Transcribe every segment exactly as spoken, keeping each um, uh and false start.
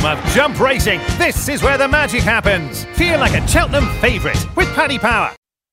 of jump racing. This is where the magic happens. Feel like a Cheltenham favourite with Paddy Power.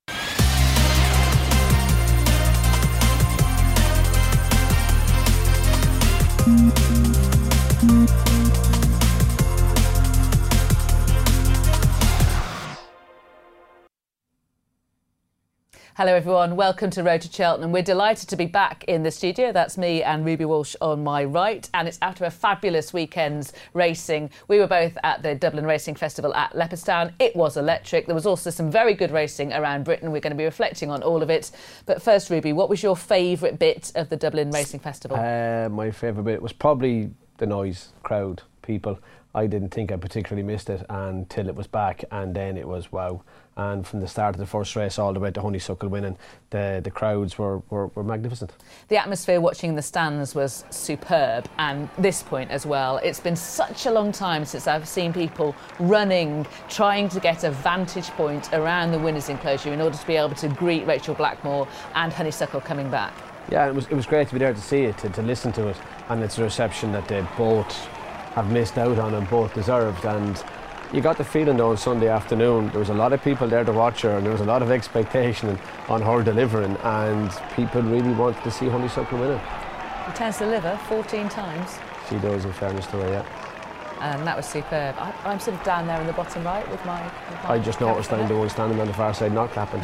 Hello everyone, welcome to Road to Cheltenham. We're delighted to be back in the studio. That's me and Ruby Walsh on my right, and it's after a fabulous weekend's racing. We were both at the Dublin Racing Festival at Leopardstown. It was electric. There was also some very good racing around Britain. We're going to be reflecting on all of it. But first, Ruby, what was your favourite bit of the Dublin Racing Festival? Uh, my favourite bit was probably the noise, crowd, people. I didn't think I particularly missed it until it was back, and then it was wow. And from the start of the first race all the way to Honeysuckle winning, the, the crowds were, were, were magnificent. The atmosphere watching the stands was superb, and this point as well. It's been such a long time since I've seen people running, trying to get a vantage point around the winners' enclosure in order to be able to greet Rachel Blackmore and Honeysuckle coming back. Yeah, it was, it was great to be there to see it, to, to listen to it, and it's a reception that they both have missed out on and both deserved. And you got the feeling though on Sunday afternoon there was a lot of people there to watch her, and there was a lot of expectation on her delivering, and people really wanted to see Honeysuckle winning. She tends to deliver fourteen times. She does, in fairness to her, yeah. And that was superb. I, I'm sort of down there in the bottom right with my... With my I just noticed I'm the one standing on the far side not clapping.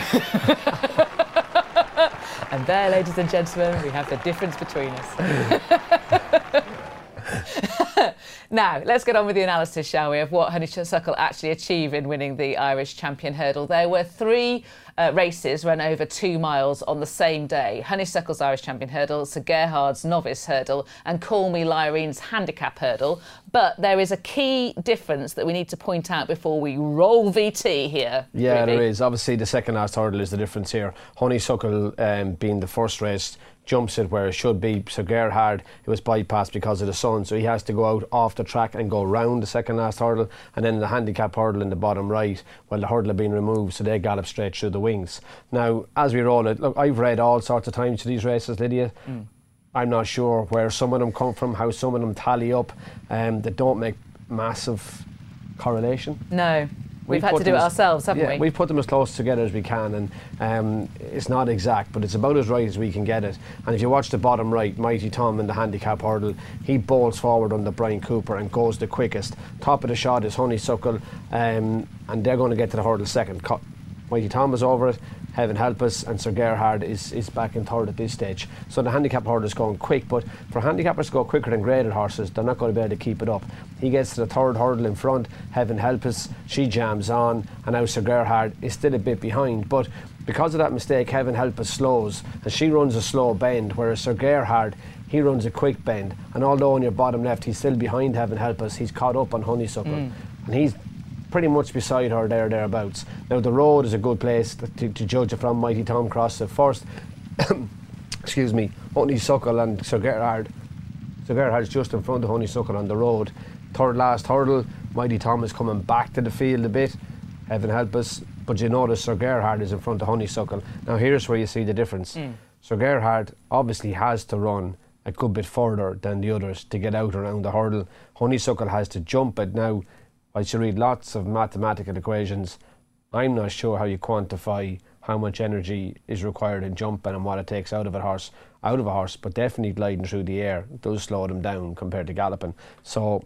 And there, ladies and gentlemen, we have the difference between us. Now, let's get on with the analysis, shall we, of what Honeysuckle actually achieved in winning the Irish Champion Hurdle. There were three uh, races run over two miles on the same day. Honeysuckle's Irish Champion Hurdle, Sir Gerhard's Novice Hurdle and Call Me Lyrene's Handicap Hurdle. But there is a key difference that we need to point out before we roll V T here. Yeah, really. There is. Obviously, the second last hurdle is the difference here. Honeysuckle um, being the first race, jumps it where it should be. Sir Gerhard, it was bypassed because of the sun, so he has to go out off the track and go round the second last hurdle, and then the handicap hurdle in the bottom right, well, the hurdle had been removed, so they gallop straight through the wings. Now, as we roll it, look, I've read all sorts of times to these races, Lydia. Mm. I'm not sure where some of them come from, how some of them tally up. Um, they don't make massive correlation. No. We've, we've had to do it ourselves, haven't yeah, we? We've put them as close together as we can, and um, it's not exact, but it's about as right as we can get it. And if you watch the bottom right, Mighty Tom in the handicap hurdle, he bolts forward under Brian Cooper and goes the quickest. Top of the shot is Honeysuckle, um, and they're going to get to the hurdle second. Mighty Tom is over it, Heaven Help Us, and Sir Gerhard is, is back in third at this stage. So the handicap hurdle is going quick, but for handicappers to go quicker than graded horses, they're not going to be able to keep it up. He gets to the third hurdle in front, Heaven Help Us, she jams on, and now Sir Gerhard is still a bit behind. But because of that mistake, Heaven Help Us slows, and she runs a slow bend, whereas Sir Gerhard, he runs a quick bend. And although on your bottom left, he's still behind Heaven Help Us, he's caught up on Honeysuckle. Mm. And he's pretty much beside her there, thereabouts. Now, the road is a good place to, to, to judge it from. Mighty Tom crossed it first. Excuse me, Honeysuckle and Sir Gerhard. Sir Gerhard's just in front of Honeysuckle on the road. Third last hurdle, Mighty Tom is coming back to the field a bit. Heaven Help Us. But you notice Sir Gerhard is in front of Honeysuckle. Now, here's where you see the difference. Mm. Sir Gerhard obviously has to run a good bit further than the others to get out around the hurdle. Honeysuckle has to jump it. Now, I should read lots of mathematical equations. I'm not sure how you quantify how much energy is required in jumping and what it takes out of a horse, out of a horse, but definitely gliding through the air does slow them down compared to galloping. So,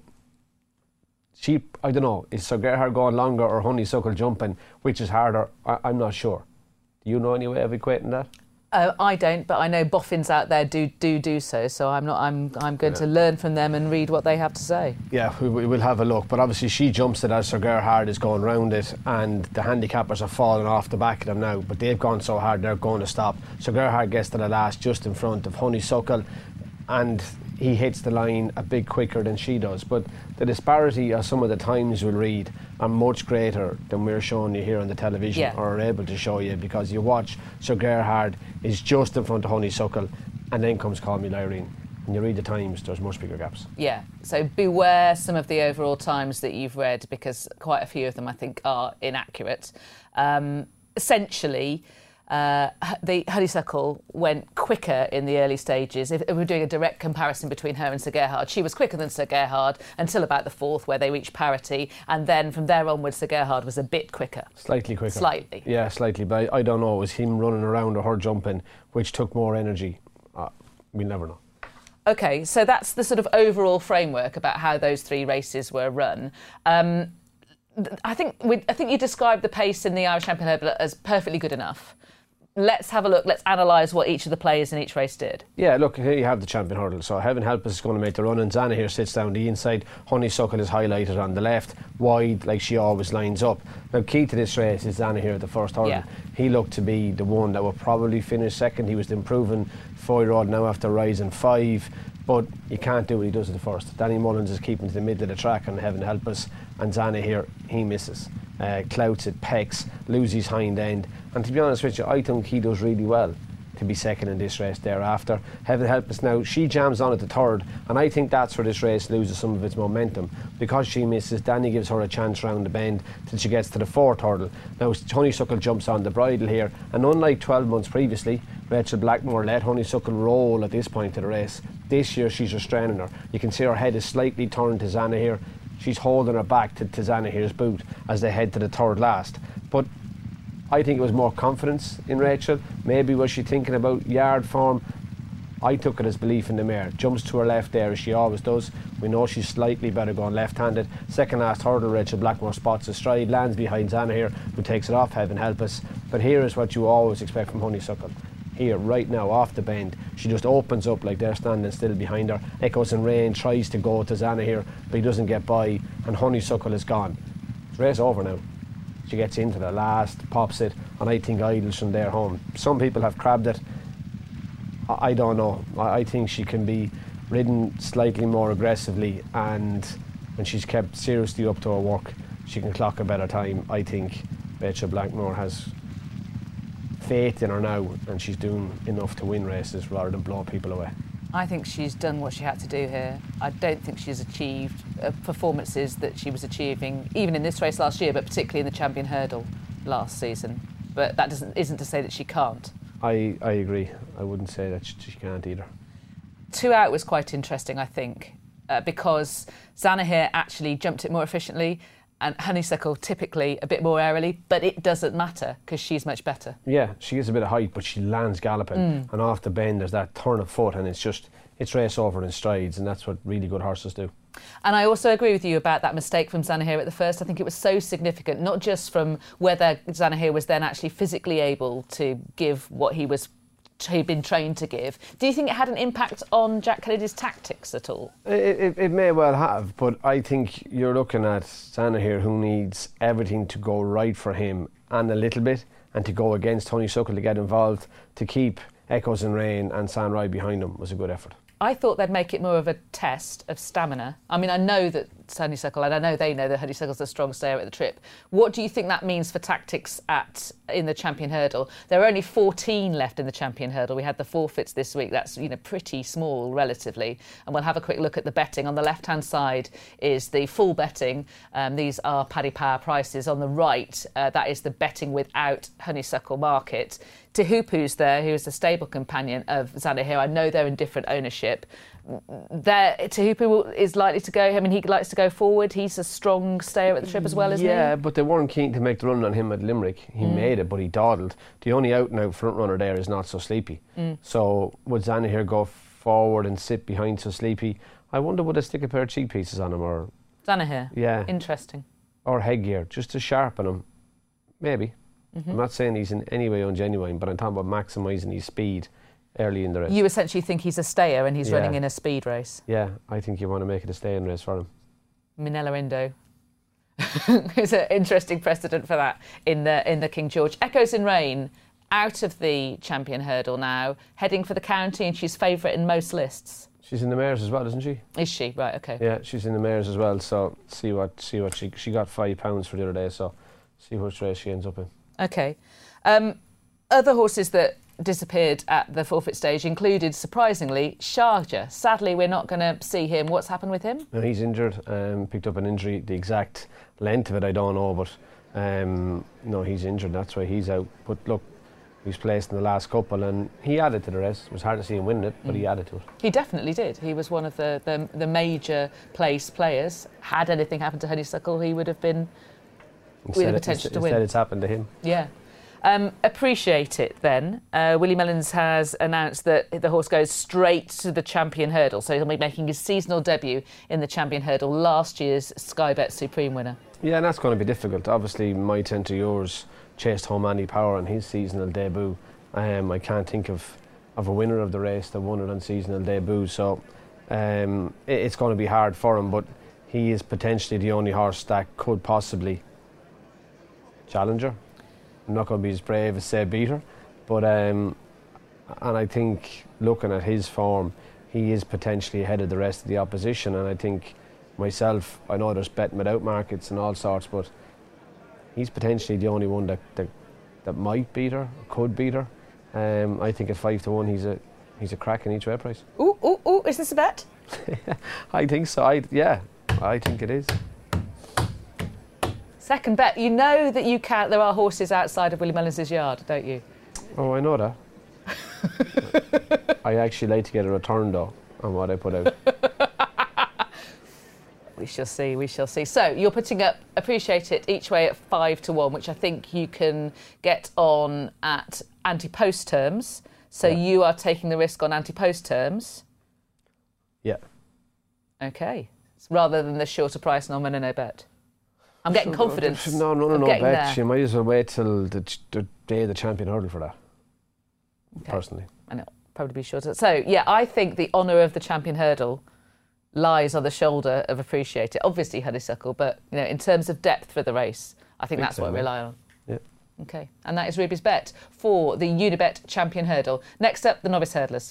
she, I don't know, is Sir Gerhard going longer or Honeysuckle jumping? Which is harder? I, I'm not sure. Do you know any way of equating that? Uh, I don't, but I know boffins out there do do do so. So I'm not. I'm I'm going yeah. to learn from them and read what they have to say. Yeah, we, we will have a look. But obviously, she jumps it as Sir Gerhard is going round it, and the handicappers are falling off the back of them now. But they've gone so hard, they're going to stop. Sir Gerhard gets to the last, just in front of Honeysuckle, and he hits the line a bit quicker than she does. But the disparity of some of the times we'll read are much greater than we're showing you here on the television yeah. or are able to show you, because you watch Sir Gerhard is just in front of Honeysuckle, and then comes Call Me Lyrene. When you read the times, there's much bigger gaps. Yeah, so beware some of the overall times that you've read, because quite a few of them I think are inaccurate. Um, essentially, Uh, the Honeysuckle went quicker in the early stages. If, if we're doing a direct comparison between her and Sir Gerhard, she was quicker than Sir Gerhard until about the fourth, where they reached parity, and then from there onwards, Sir Gerhard was a bit quicker. Slightly quicker. Slightly. Yeah, slightly, but I, I don't know. It was him running around or her jumping, which took more energy. Uh, we'll never know. OK, so that's the sort of overall framework about how those three races were run. Um, I think we, I think you described the pace in the Irish Champion Hurdle as perfectly good enough. Let's have a look. Let's analyse what each of the players in each race did. Yeah, look, here you have the Champion Hurdle. So Heaven Help Us is going to make the run, and Zanahiyr sits down the inside. Honeysuckle is highlighted on the left, wide, like she always lines up. Now, key to this race is Zanahiyr at the first hurdle. Yeah. He looked to be the one that would probably finish second. He was the improving four-year-old now after rising five. But you can't do what he does at the first. Danny Mullins is keeping to the middle of the track on Heaven Help Us, and Zanahiyr, he misses. Uh, clouts it, pecks, loses his hind end. And to be honest with you, I think he does really well to be second in this race thereafter. Heaven Help Us now, she jams on at the third, and I think that's where this race loses some of its momentum. Because she misses, Danny gives her a chance round the bend till she gets to the fourth hurdle. Now Honeysuckle jumps on the bridle here, and unlike twelve months previously, Rachel Blackmore let Honeysuckle roll at this point of the race. This year she's restraining her. You can see her head is slightly turned to Zanahiyr. She's holding her back to, to Zanahiyr's boot as they head to the third last. But I think it was more confidence in Rachel. Maybe was she thinking about yard form? I took it as belief in the mare. Jumps to her left there as she always does. We know she's slightly better going left-handed. Second last hurdle, Rachel Blackmore spots a stride, lands behind Zanahiyr, who takes it off, Heaven Help Us. But here is what you always expect from Honeysuckle. Here, right now, off the bend, she just opens up like they're standing still behind her. Echoes and Rain tries to go to Zanahiyr, but he doesn't get by, and Honeysuckle is gone. It's race over now. She gets into the last, pops it, and I think idles from there home. Some people have crabbed it. I, I don't know. I, I think she can be ridden slightly more aggressively, and when she's kept seriously up to her work, she can clock a better time. I think Rachel Blackmore has faith in her now, and she's doing enough to win races rather than blow people away. I think she's done what she had to do here. I don't think she's achieved uh, performances that she was achieving even in this race last year, but particularly in the Champion Hurdle last season. But that doesn't isn't to say that she can't. I, I agree. I wouldn't say that she, she can't either. Two out was quite interesting, I think, uh, because Zanahiyr actually jumped it more efficiently, and Honeysuckle typically a bit more airily, but it doesn't matter because she's much better. Yeah, she gets a bit of height, but she lands galloping, mm. and off the bend there's that turn of foot, and it's just, it's race over in strides, and that's what really good horses do. And I also agree with you about that mistake from Zanahiyr at the first. I think it was so significant, not just from whether Zanahiyr was then actually physically able to give what he was he'd been trained to give. Do you think it had an impact on Jack Kennedy's tactics at all? It, it, it may well have, but I think you're looking at Zanahiyr, who needs everything to go right for him and a little bit, and to go against Honeysuckle to get involved, to keep Echoes and Rain and Sanrai behind him was a good effort. I thought they'd make it more of a test of stamina. I mean, I know that Honeysuckle, and I know they know that Honeysuckle's a strong stayer at the trip. What do you think that means for tactics at in the Champion Hurdle? There are only fourteen left in the Champion Hurdle. We had the forfeits this week. That's, you know, pretty small relatively. And we'll have a quick look at the betting. On the left-hand side is the full betting. Um, these are Paddy Power prices. On the right, uh, that is the betting without Honeysuckle market. Te Hupu's there, who is the stable companion of Zanahiyr. I know they're in different ownership. There, Te Hupu is likely to go. I mean, he likes to go forward. He's a strong stayer at the trip as well, isn't yeah, he? Yeah, but they weren't keen to make the run on him at Limerick. He mm. made it, but he dawdled. The only out-and-out front runner there is Not So Sleepy. Mm. So would Zanahiyr go forward and sit behind So Sleepy? I wonder would they stick a pair of cheek pieces on him, or Zanahiyr? Yeah, interesting. Or headgear, just to sharpen him. Maybe. Mm-hmm. I'm not saying he's in any way ungenuine, but I'm talking about maximising his speed early in the race. You essentially think he's a stayer and he's yeah. running in a speed race? Yeah, I think you want to make it a staying race for him. Minella Indo is an interesting precedent for that in the in the King George. Echoes and Rain out of the Champion Hurdle now, heading for the county, and she's favourite in most lists. She's in the mares as well, isn't she? Is she? Right, okay. Yeah, she's in the mares as well, so see what see what she she got five pounds for the other day, so see which race she ends up in. Okay. Um, other horses that disappeared at the forfeit stage included, surprisingly, Sharjah. Sadly, we're not going to see him. What's happened with him? No, he's injured, um, picked up an injury. The exact length of it, I don't know, but um, no, he's injured. That's why he's out. But look, He's placed in the last couple, and he added to the race. It was hard to see him winning it, but mm. he added to it. He definitely did. He was one of the, the, the major place players. Had anything happened to Honeysuckle, he would have been instead with the potential it, to win. Instead, it's happened to him. Yeah. Um, appreciate it then. Uh, Willie Mullins has announced that the horse goes straight to the Champion Hurdle, so he'll be making his seasonal debut in the Champion Hurdle, last year's Sky Bet Supreme winner. Yeah, and that's going to be difficult. Obviously, My Ten to Yours chased home Andy Power on his seasonal debut. Um, I can't think of, of a winner of the race that won it on seasonal debut, so um, it, it's going to be hard for him, but he is potentially the only horse that could possibly challenge her. I'm not going to be as brave as say beater, but um, and I think looking at his form, he is potentially ahead of the rest of the opposition. And I think myself, I know there's betting without markets and all sorts, but he's potentially the only one that that, that might beat her, could beat her. Um, I think at five to one, he's a he's a crack in each way price. Ooh, ooh, ooh! Is this a bet? I think so. I, yeah, I think it is. Second bet. You know that you can. There are horses outside of Willie Mullins' yard, don't you? Oh, I know that. I actually like to get a return though on what I put out. We shall see. We shall see. So you're putting up Appreciate It each way at five to one, which I think you can get on at anti-post terms. So yeah. You are taking the risk on anti-post terms. Yeah. Okay. Rather than the shorter price no winner no bet. I'm getting so, confidence. No, no, no, no bet. There. You might as well wait till the, the day of the Champion Hurdle for that. Okay. Personally. And it'll probably be shorter. So, yeah, I think the honour of the Champion Hurdle lies on the shoulder of Appreciate It. Obviously Honeysuckle, but, you know, in terms of depth for the race, I think, think that's so, what I rely on. Yeah. Okay. And that is Ruby's bet for the Unibet Champion Hurdle. Next up, the Novice Hurdlers.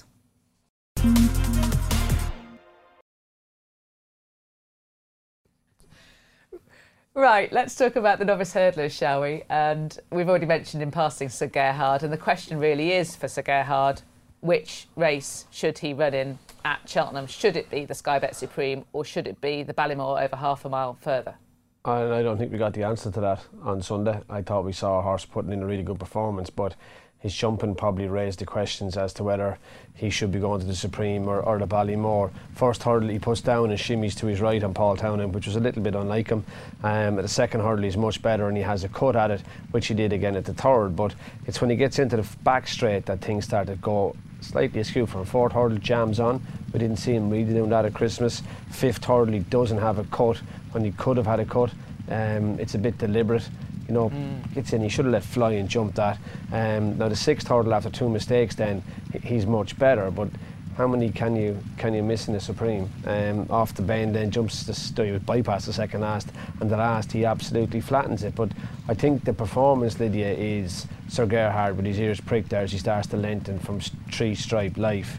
Right, let's talk about the Novice Hurdlers, shall we? And we've already mentioned in passing Sir Gerhard, and the question really is for Sir Gerhard, which race should he run in at Cheltenham? Should it be the Sky Bet Supreme, or should it be the Ballymore over half a mile further? I, I don't think we got the answer to that on Sunday. I thought we saw a horse putting in a really good performance, but his jumping probably raised the questions as to whether he should be going to the Supreme or, or the Ballymore. First hurdle he puts down and shimmies to his right on Paul Townend, which was a little bit unlike him. Um, at the second hurdle he's much better and he has a cut at it, which he did again at the third. But it's when he gets into the back straight that things start to go slightly askew for him. Fourth hurdle jams on. We didn't see him really doing that at Christmas. Fifth hurdle he doesn't have a cut when he could have had a cut. Um, it's a bit deliberate. You know, mm. gets in, he should have let fly and jumped that. Um, now the sixth hurdle after two mistakes then, he's much better, but how many can you can you miss in the Supreme? Um, off the bend then jumps the st- with bypass the second last, and the last he absolutely flattens it. But I think the performance, Lydia, is Sir Gerhard with his ears pricked there as he starts to lengthen from three stripe life,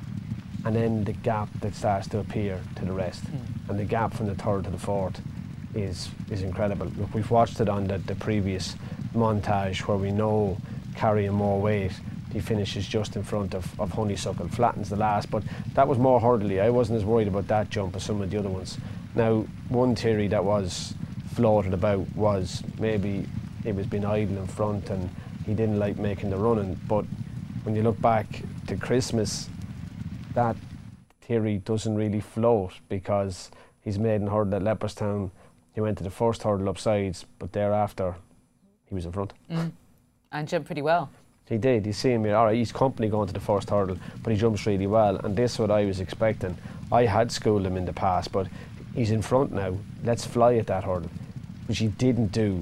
and then the gap that starts to appear to the rest, mm. and the gap from the third to the fourth is is incredible. Look, we've watched it on the, the previous montage where we know carrying more weight he finishes just in front of, of Honeysuckle, flattens the last, but that was more hurdly. I wasn't as worried about that jump as some of the other ones. Now, one theory that was floated about was maybe he was being idle in front and he didn't like making the running, but when you look back to Christmas, that theory doesn't really float because he's maiden hurdle at Leopardstown. He went to the first hurdle upsides, but thereafter he was in front. Mm. And jumped pretty well. He did. You see him here. All right, he's company going to the first hurdle, but he jumps really well. And this is what I was expecting. I had schooled him in the past, but he's in front now. Let's fly at that hurdle, which he didn't do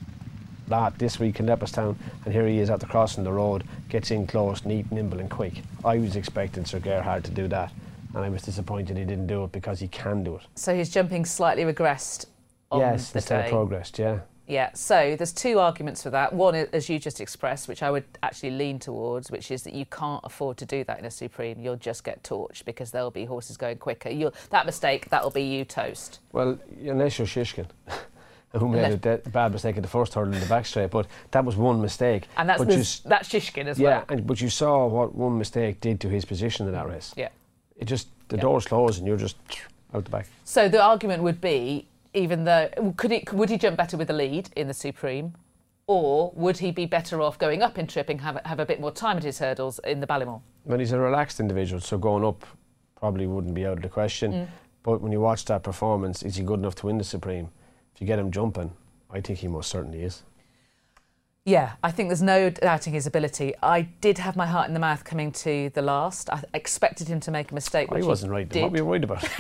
that this week in Leopardstown. And here he is at the crossing the road, gets in close, neat, nimble and quick. I was expecting Sir Gerhard to do that, and I was disappointed he didn't do it because he can do it. So his jumping slightly regressed on yes, the instead day. of progressed, yeah. Yeah, so there's two arguments for that. One, as you just expressed, which I would actually lean towards, which is that you can't afford to do that in a Supreme. You'll just get torched because there'll be horses going quicker. You'll, that mistake, that'll be you toast. Well, unless you're Shishkin, who made a de- bad mistake at the first hurdle in the back straight, but that was one mistake. And that's, but you, that's Shishkin as yeah, well. Yeah, but you saw what one mistake did to his position in that race. Yeah. It just, the yeah. doors close and you're just out the back. So the argument would be, even though, could it, would he jump better with the lead in the Supreme? Or would he be better off going up in tripping, have, have a bit more time at his hurdles in the Ballymore? Well, he's a relaxed individual, so going up probably wouldn't be out of the question. Mm. But when you watch that performance, is he good enough to win the Supreme? If you get him jumping, I think he most certainly is. Yeah, I think there's no doubting his ability. I did have my heart in the mouth coming to the last. I expected him to make a mistake. Which I wasn't right. Did. What were you worried about?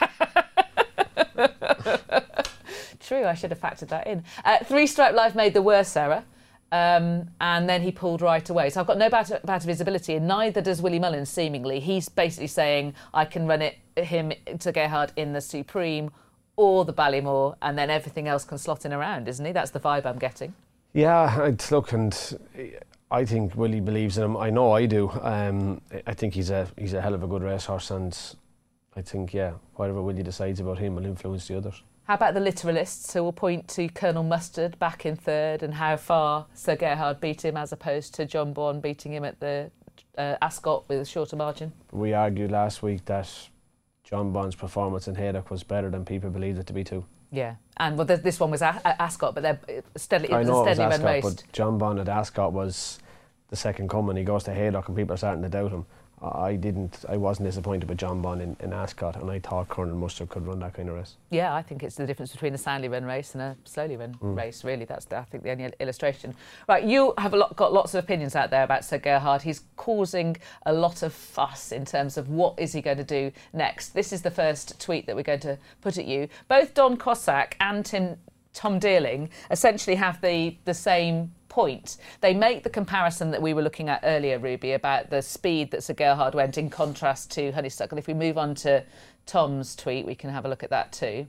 True, I should have factored that in. Uh, Three Stripe Life made the worst error, um, and then he pulled right away. So I've got no doubt about his ability, and neither does Willie Mullins, seemingly. He's basically saying, I can run it him to Gerhard in the Supreme or the Ballymore, and then everything else can slot in around, isn't he? That's the vibe I'm getting. Yeah, I'd look, and I think Willie believes in him. I know I do. Um, I think he's a he's a hell of a good racehorse, and I think, yeah, whatever Willie decides about him will influence the others. How about the literalists who will point to Colonel Mustard back in third and how far Sir Gerhard beat him as opposed to John Bond beating him at the uh, Ascot with a shorter margin? We argued last week that John Bond's performance in Haydock was better than people believed it to be too. Yeah, and well, this one was at Ascot, but they're steadily, it was I know a steadily it was Ascot, run race. But John Bond at Ascot was the second coming. He goes to Haydock and people are starting to doubt him. I didn't. I wasn't disappointed with John Bond in, in Ascot, and I thought Colonel Mustard could run that kind of race. Yeah, I think it's the difference between a soundly run race and a slowly run mm. race. Really, that's the, I think the only illustration. Right, you have a lot, got lots of opinions out there about Sir Gerhard. He's causing a lot of fuss in terms of what is he going to do next. This is the first tweet that we're going to put at you. Both Don Cossack and Tim, Tom Dearling essentially have the the same point. They make the comparison that we were looking at earlier, Ruby, about the speed that Sir Gerhard went in contrast to Honeysuckle. If we move on to Tom's tweet, we can have a look at that too.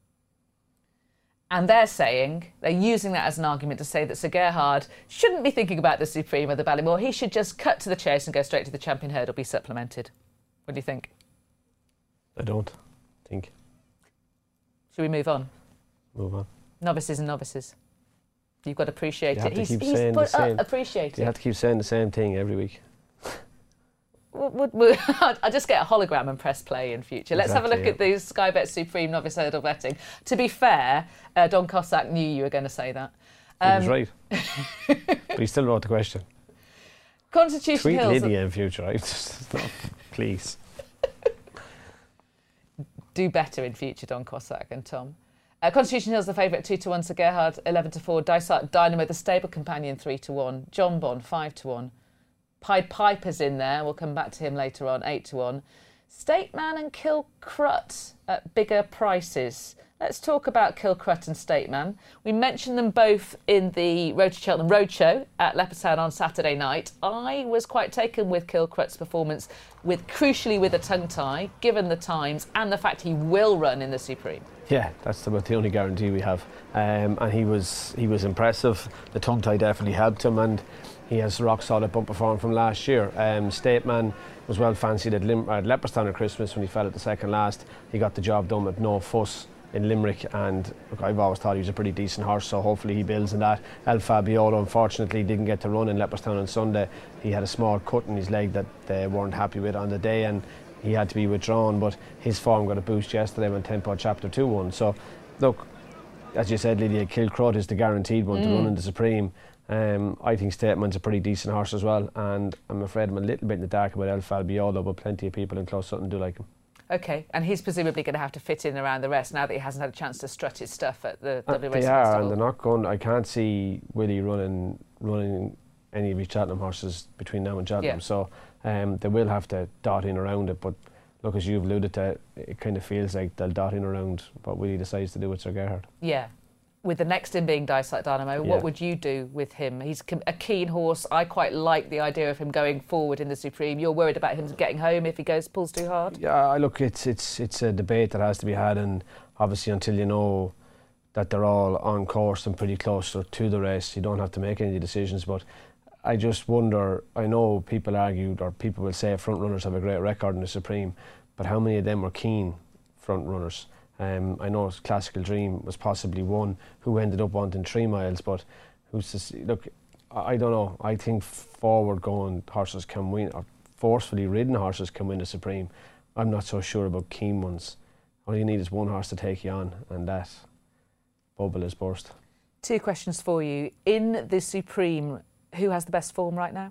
And they're saying, they're using that as an argument to say that Sir Gerhard shouldn't be thinking about the Supreme or the Ballymore. He should just cut to the chase and go straight to the Champion Hurdle, be supplemented. What do you think? I don't think. Should we move on? Move on. Novices and novices. You've got to appreciate you have it. To he's keep he's saying put the same. up, appreciate it. You have to keep saying the same thing every week. We'll, we'll, I'll just get a hologram and press play in future. Let's exactly, have a look yeah. at the Sky Bet Supreme Novice Hurdle betting. To be fair, uh, Don Cossack knew you were going to say that. Um, he was right. But he still wrote the question. Constitution Tweet Hills. Lydia in future, right? Please. Do better in future, Don Cossack and Tom. Uh, Constitution Hill's the favourite, two to one. Sir Gerhard, eleven to four. Dysart Dynamo, the stable companion, three to one. John Bond, five to one. Pied Piper's in there. We'll come back to him later on, eight to one. Stateman and Kilcrut at bigger prices. Let's talk about Kilcrut and Stateman. We mentioned them both in the Road to Cheltenham Roadshow at Leopardstown on Saturday night. I was quite taken with Kilcrut's performance, with crucially with a tongue tie, given the times and the fact he will run in the Supreme. Yeah, that's about the only guarantee we have. Um, and he was he was impressive. The tongue tie definitely helped him, and he has rock solid bumper form from last year. Um, Stateman was well fancied at, Lim- at Leopardstown at Christmas when he fell at the second last. He got the job done with no fuss in Limerick, and look, I've always thought he was a pretty decent horse, so hopefully he builds in that. El Fabiolo unfortunately didn't get to run in Leopardstown on Sunday. He had a small cut in his leg that they weren't happy with on the day, and he had to be withdrawn, but his form got a boost yesterday when Tempo Chapter two won. So look, as you said, Lydia, Kilcrut is the guaranteed one mm. to run in the Supreme. Um, I think Stateman's a pretty decent horse as well, and I'm afraid I'm a little bit in the dark about El Fabiolo, but plenty of people in Close Sutton do like him. OK, and he's presumably going to have to fit in around the rest now that he hasn't had a chance to strut his stuff at the uh, W They Racing are, Festival. and they're not going. I can't see Willie running running any of his Cheltenham horses between now and Cheltenham, yeah. so um, they will have to dot in around it. But look, as you've alluded to, it kind of feels like they'll dot in around what Willie decides to do with Sir Gerhard. Yeah. With the next in being Dysart Dynamo, yeah. what would you do with him? He's a keen horse. I quite like the idea of him going forward in the Supreme. You're worried about him getting home if he goes pulls too hard? Yeah, look, it's it's it's a debate that has to be had, and obviously until you know that they're all on course and pretty close to the race, you don't have to make any decisions. But I just wonder, I know people argued, or people will say front runners have a great record in the Supreme, but how many of them were keen front runners? Um, I know Classical Dream was possibly one who ended up wanting three miles, but who's to see? Look, I don't know. I think forward-going horses can win, or forcefully ridden horses can win the Supreme. I'm not so sure about keen ones. All you need is one horse to take you on, and that bubble is burst. Two questions for you. In the Supreme, who has the best form right now?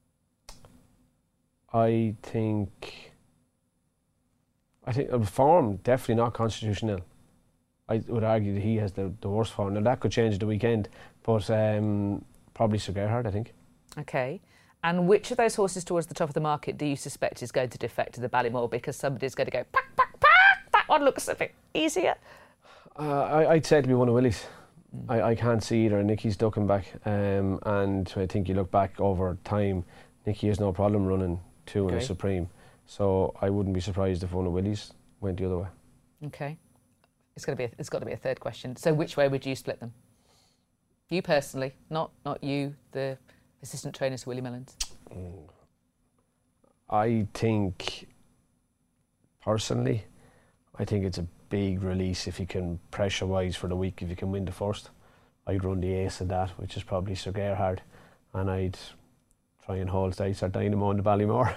I think, I think uh, form, definitely not Constitutional. I would argue that he has the, the worst form. Now that could change at the weekend, but um, probably Sir Gerhard, I think. Okay. And which of those horses towards the top of the market do you suspect is going to defect to the Ballymore because somebody's going to go, pack, pack, pack, that one looks a bit easier? Uh, I, I'd say it'll be one of Willie's. Mm. I, I can't see either. Nicky's ducking back, um, and I think you look back over time, Nicky has no problem running two okay. in a Supreme. So I wouldn't be surprised if one of Willie's went the other way. Okay. It's going to be. A, it's got to be a third question. So, which way would you split them? You personally, not not you, the assistant trainer to Willie Mullins. Mm. I think, personally, I think it's a big release if you can pressure-wise for the week. If you can win the first, I'd run the ace of that, which is probably Sir Gerhard, and I'd try and hold Dice or Dynamo in the Ballymore.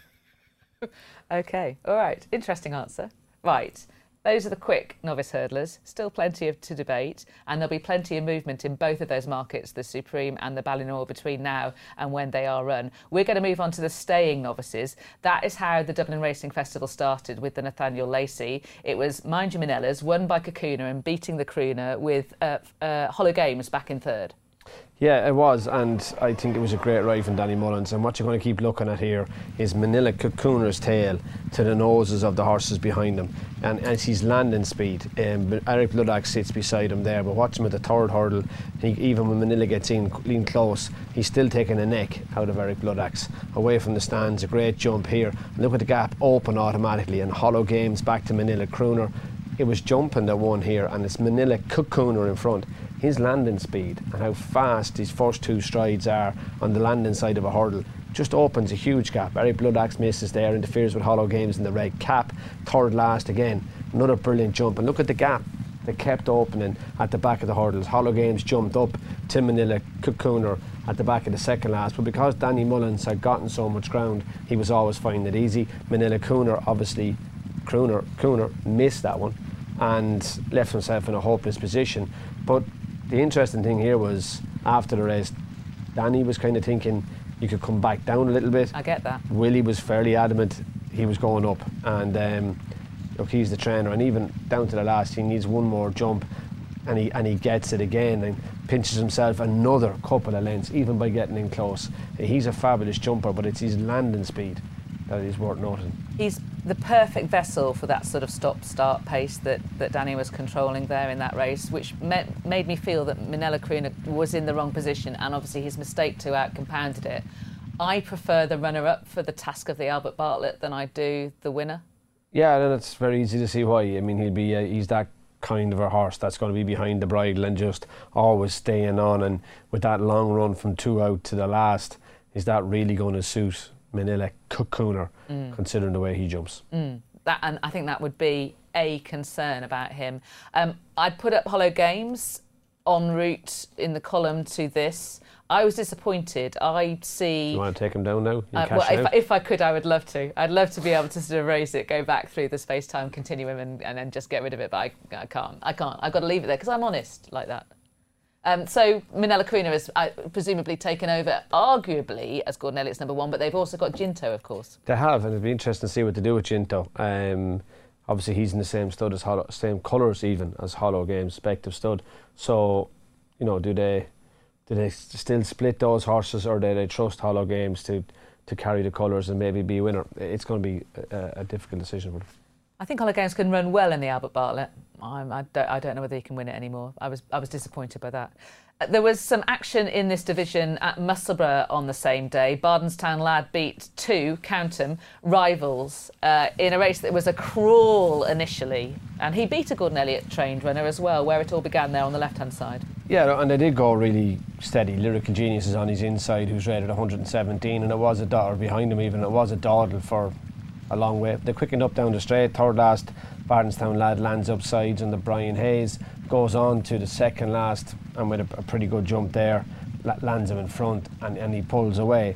Okay, all right. Interesting answer. Right. Those are the quick novice hurdlers. Still plenty of to debate, and there'll be plenty of movement in both of those markets, the Supreme and the Ballymore, between now and when they are run. We're going to move on to the staying novices. That is how the Dublin Racing Festival started with the Nathaniel Lacey. It was Mind Your Manillas, won by Kakuna and beating the Crooner with uh, uh, Hollow Games back in third. Yeah, it was, and I think it was a great ride from Danny Mullins. And what you're going to keep looking at here is Manila Kakuna's tail to the noses of the horses behind him, and as his landing speed. Um, Eric Bloodaxe sits beside him there, but watch him at the third hurdle. He, even when Manila gets in, in close, he's still taking a neck out of Eric Bloodaxe away from the stands. A great jump here. And look at the gap open automatically, and Hollow Games back to Manila Crooner. It was jumping that won here, and it's Manila Kakuna in front. His landing speed and how fast his first two strides are on the landing side of a hurdle just opens a huge gap. Eric Bloodaxe misses there, interferes with Hollow Games in the red cap, third last again. Another brilliant jump, and look at the gap that kept opening at the back of the hurdles. Hollow Games jumped up to Manila Kakuna at the back of the second last, but because Danny Mullins had gotten so much ground, he was always finding it easy. Manila Crooner, obviously, Crooner, Crooner missed that one and left himself in a hopeless position. But the interesting thing here was, after the race, Danny was kind of thinking you could come back down a little bit. I get that. Willie was fairly adamant he was going up, and um, look, he's the trainer, and even down to the last, he needs one more jump, and he and he gets it again and pinches himself another couple of lengths, even by getting in close. He's a fabulous jumper, but it's his landing speed that is worth noting. He's the perfect vessel for that sort of stop-start pace that, that Danny was controlling there in that race, which met, made me feel that Manila Crooner was in the wrong position, and obviously his mistake to out compounded it. I prefer the runner-up for the task of the Albert Bartlett than I do the winner. Yeah, and it's very easy to see why. I mean, he'll be uh, he's that kind of a horse that's going to be behind the bridle and just always staying on, and with that long run from two out to the last, is that really going to suit Manila Kakuna, mm. considering the way he jumps? Mm. That, and I think that would be a concern about him. Um, I'd put up Hollow Games en route in the column to this. I was disappointed. I see. You want to take him down now? Uh, well, if, if I could, I would love to. I'd love to be able to sort of raise it, go back through the space-time continuum, and, and then just get rid of it. But I, I can't. I can't. I've got to leave it there because I'm honest like that. Um, so Manila Crooner has uh, presumably taken over, arguably, as Gordon Elliott's number one, but they've also got Ginto, of course. They have, and it'd be interesting to see what they do with Ginto. Um, obviously, he's in the same stud as Hollow, same colours even as Hollow Games, respective stud. So, you know, do they do they still split those horses, or do they trust Hollow Games to to carry the colours and maybe be a winner? It's going to be a, a difficult decision for them. I think Hollow Games can run well in the Albert Bartlett. I'm, I, don't, I don't know whether he can win it anymore. I was I was disappointed by that. Uh, there was some action in this division at Musselburgh on the same day. Bardenstown Lad beat two, count 'em, rivals uh, in a race that was a crawl initially. And he beat a Gordon Elliott trained runner as well, where it all began there on the left-hand side. Yeah, and they did go really steady. Lyrical Genius is on his inside, who's rated one hundred seventeen, and it was a daughter behind him even. It was a dawdle for a long way. They quickened up down the straight. Third last, Bardenstown Lad lands up sides on the Brian Hayes, goes on to the second last, and with a, a pretty good jump there, lands him in front, and, and he pulls away.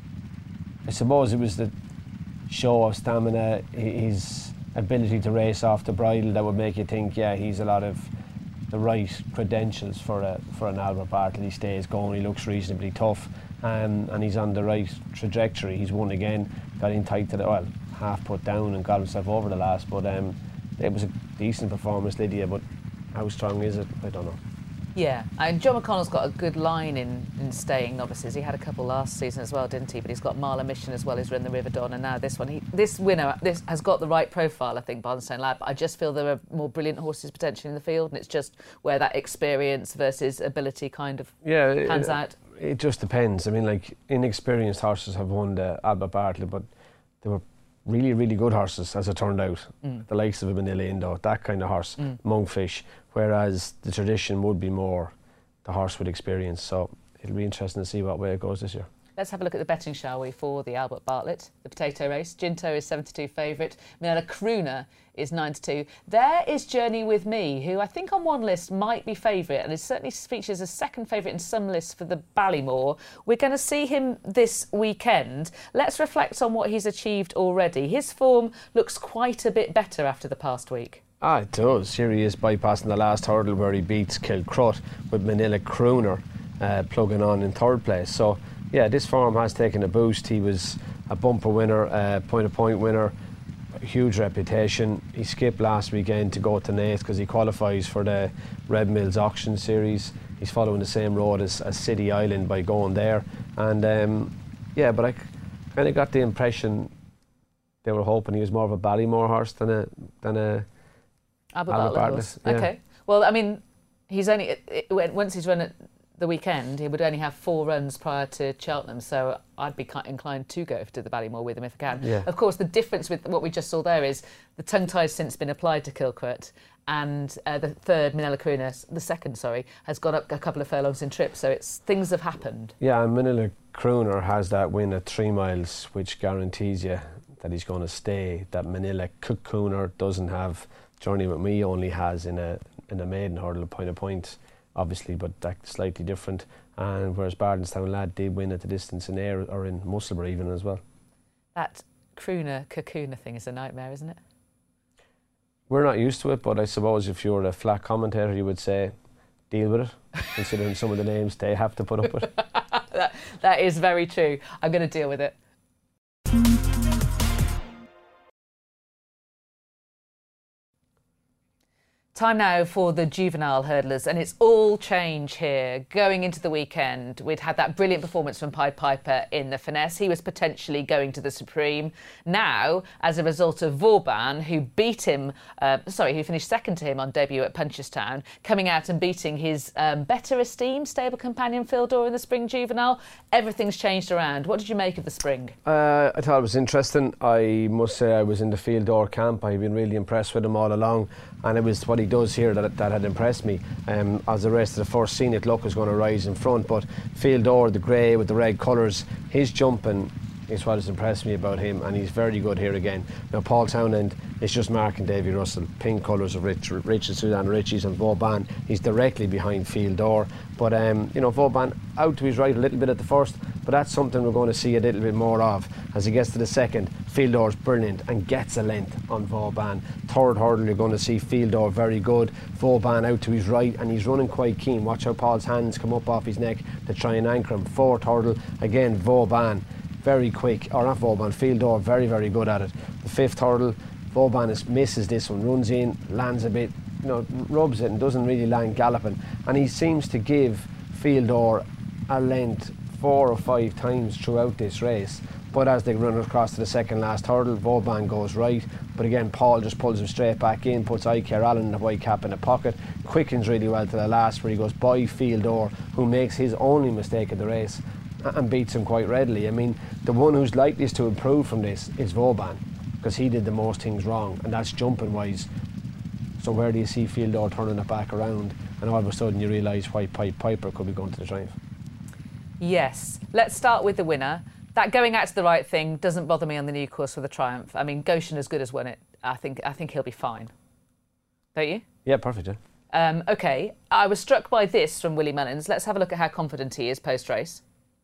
I suppose it was the show of stamina, his ability to race off the bridle, that would make you think, yeah, he's a lot of the right credentials for a for an Albert Bartlett. He stays going, he looks reasonably tough, um, and he's on the right trajectory. He's won again, got in tight to the, well, half put down and got himself over the last, but um, it was a decent performance, Lydia, but how strong is it? I don't know. Yeah, and John McConnell's got a good line in, in staying novices. He had a couple last season as well, didn't he? But he's got Marla Mission as well, who's run the River Don, and now this one. He, this winner this has got the right profile, I think, Barnstone Lad. But I just feel there are more brilliant horses potentially in the field, and it's just where that experience versus ability kind of yeah, pans it, out. It just depends. I mean, like, inexperienced horses have won the Albert Bartlett, but they were really, really good horses, as it turned out. Mm. The likes of a Manila Indo, that kind of horse, mm. Monkfish, whereas the tradition would be more the horse with experience. So it'll be interesting to see what way it goes this year. Let's have a look at the betting, shall we, for the Albert Bartlett, the potato race. Ginto is seventy-two favourite. Manila Crooner is nine to two. There is Journey With Me, who I think on one list might be favourite, and it certainly features as second favourite in some lists for the Ballymore. We're going to see him this weekend. Let's reflect on what he's achieved already. His form looks quite a bit better after the past week. Ah, it does. Here he is bypassing the last hurdle where he beats Kilcrut with Manila Crooner uh, plugging on in third place. So, yeah, this form has taken a boost. He was a bumper winner, uh, point-to-point winner, huge reputation. He skipped last weekend to go to Naas because he qualifies for the Red Mills Auction Series. He's following the same road as, as City Island by going there. And, um, yeah, but I kind of got the impression they were hoping he was more of a Ballymore horse than a... Than a Albert Bartlett horse. Yeah. Okay. Well, I mean, he's only it, it, once he's run at the weekend, he would only have four runs prior to Cheltenham, so I'd be inclined to go to the Ballymore with him if I can. Yeah. Of course, the difference with what we just saw there is the tongue tie's since been applied to Kilcrut, and uh, the third, Manila Crooner, the second, sorry, has gone up a couple of furlongs in trip, so it's things have happened. Yeah, and Manila Crooner has that win at three miles, which guarantees you that he's going to stay. That Manila Cocooner doesn't have. Journey With Me only has in a in a maiden hurdle, point to point, obviously, but that's slightly different. And whereas Bardenstown Lad did win at the distance in Ayr or in Musselburgh even as well. That crooner cocooner thing is a nightmare, isn't it? We're not used to it, but I suppose if you're a flat commentator, you would say deal with it, considering some of the names they have to put up with. that, that is very true. I'm going to deal with it. Time now for the juvenile hurdlers, and it's all change here. Going into the weekend, we'd had that brilliant performance from Pied Piper in the Finesse. He was potentially going to the Supreme. Now, as a result of Vauban, who beat him, uh, sorry, who finished second to him on debut at Punchestown, coming out and beating his um, better esteemed stable companion Phil Dore in the Spring Juvenile, everything's changed around. What did you make of the Spring? Uh, I thought it was interesting. I must say I was in the Phil Dore camp. I've been really impressed with him all along, and it was what he does here that that had impressed me. Um, as the rest of the first scenic look was going to rise in front, but Phil Dore, the grey with the red colours, his jumping is what has impressed me about him, and he's very good here again. Now Paul Townend is just marking Davy Russell, pink colours of Rich, Richard Sudan Ritchie's and Vauban. He's directly behind Phil Dore, but um, you know, Vauban out to his right a little bit at the first, but that's something we're going to see a little bit more of as he gets to the second. Phil Dore's brilliant and gets a length on Vauban. Third hurdle you're going to see Phil Dore very good, Vauban out to his right, and he's running quite keen. Watch how Paul's hands come up off his neck to try and anchor him. Fourth hurdle again, Vauban very quick, or not Vauban, Phil Dore very very good at it. The fifth hurdle, Vauban is, misses this one, runs in, lands a bit, you know, rubs it and doesn't really land galloping, and he seems to give Phil Dore a length four or five times throughout this race. But as they run across to the second last hurdle, Vauban goes right, but again Paul just pulls him straight back in, puts Iker Allen in the white cap in the pocket, quickens really well to the last where he goes by Phil Dore, who makes his only mistake of the race and beats him quite readily. I mean, the one who's likeliest to improve from this is Vauban, because he did the most things wrong, and that's jumping wise. So where do you see Phil Dore turning it back around, and all of a sudden you realise why Pied Piper could be going to the Triumph? Yes, let's start with the winner. That going out to the right thing doesn't bother me on the new course for the Triumph. I mean, Goshen as good as won it. I think I think he'll be fine. Don't you? Yeah, perfect, yeah. Um, OK, I was struck by this from Willie Mullins. Let's have a look at how confident he is post-race.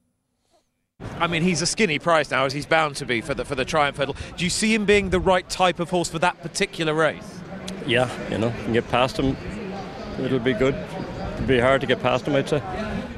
I mean, he's a skinny prize now, as he's bound to be for the for the Triumph Hurdle. Do you see him being the right type of horse for that particular race? Yeah, you know, you can get past him it'll be good. It'll be hard to get past him, I'd say.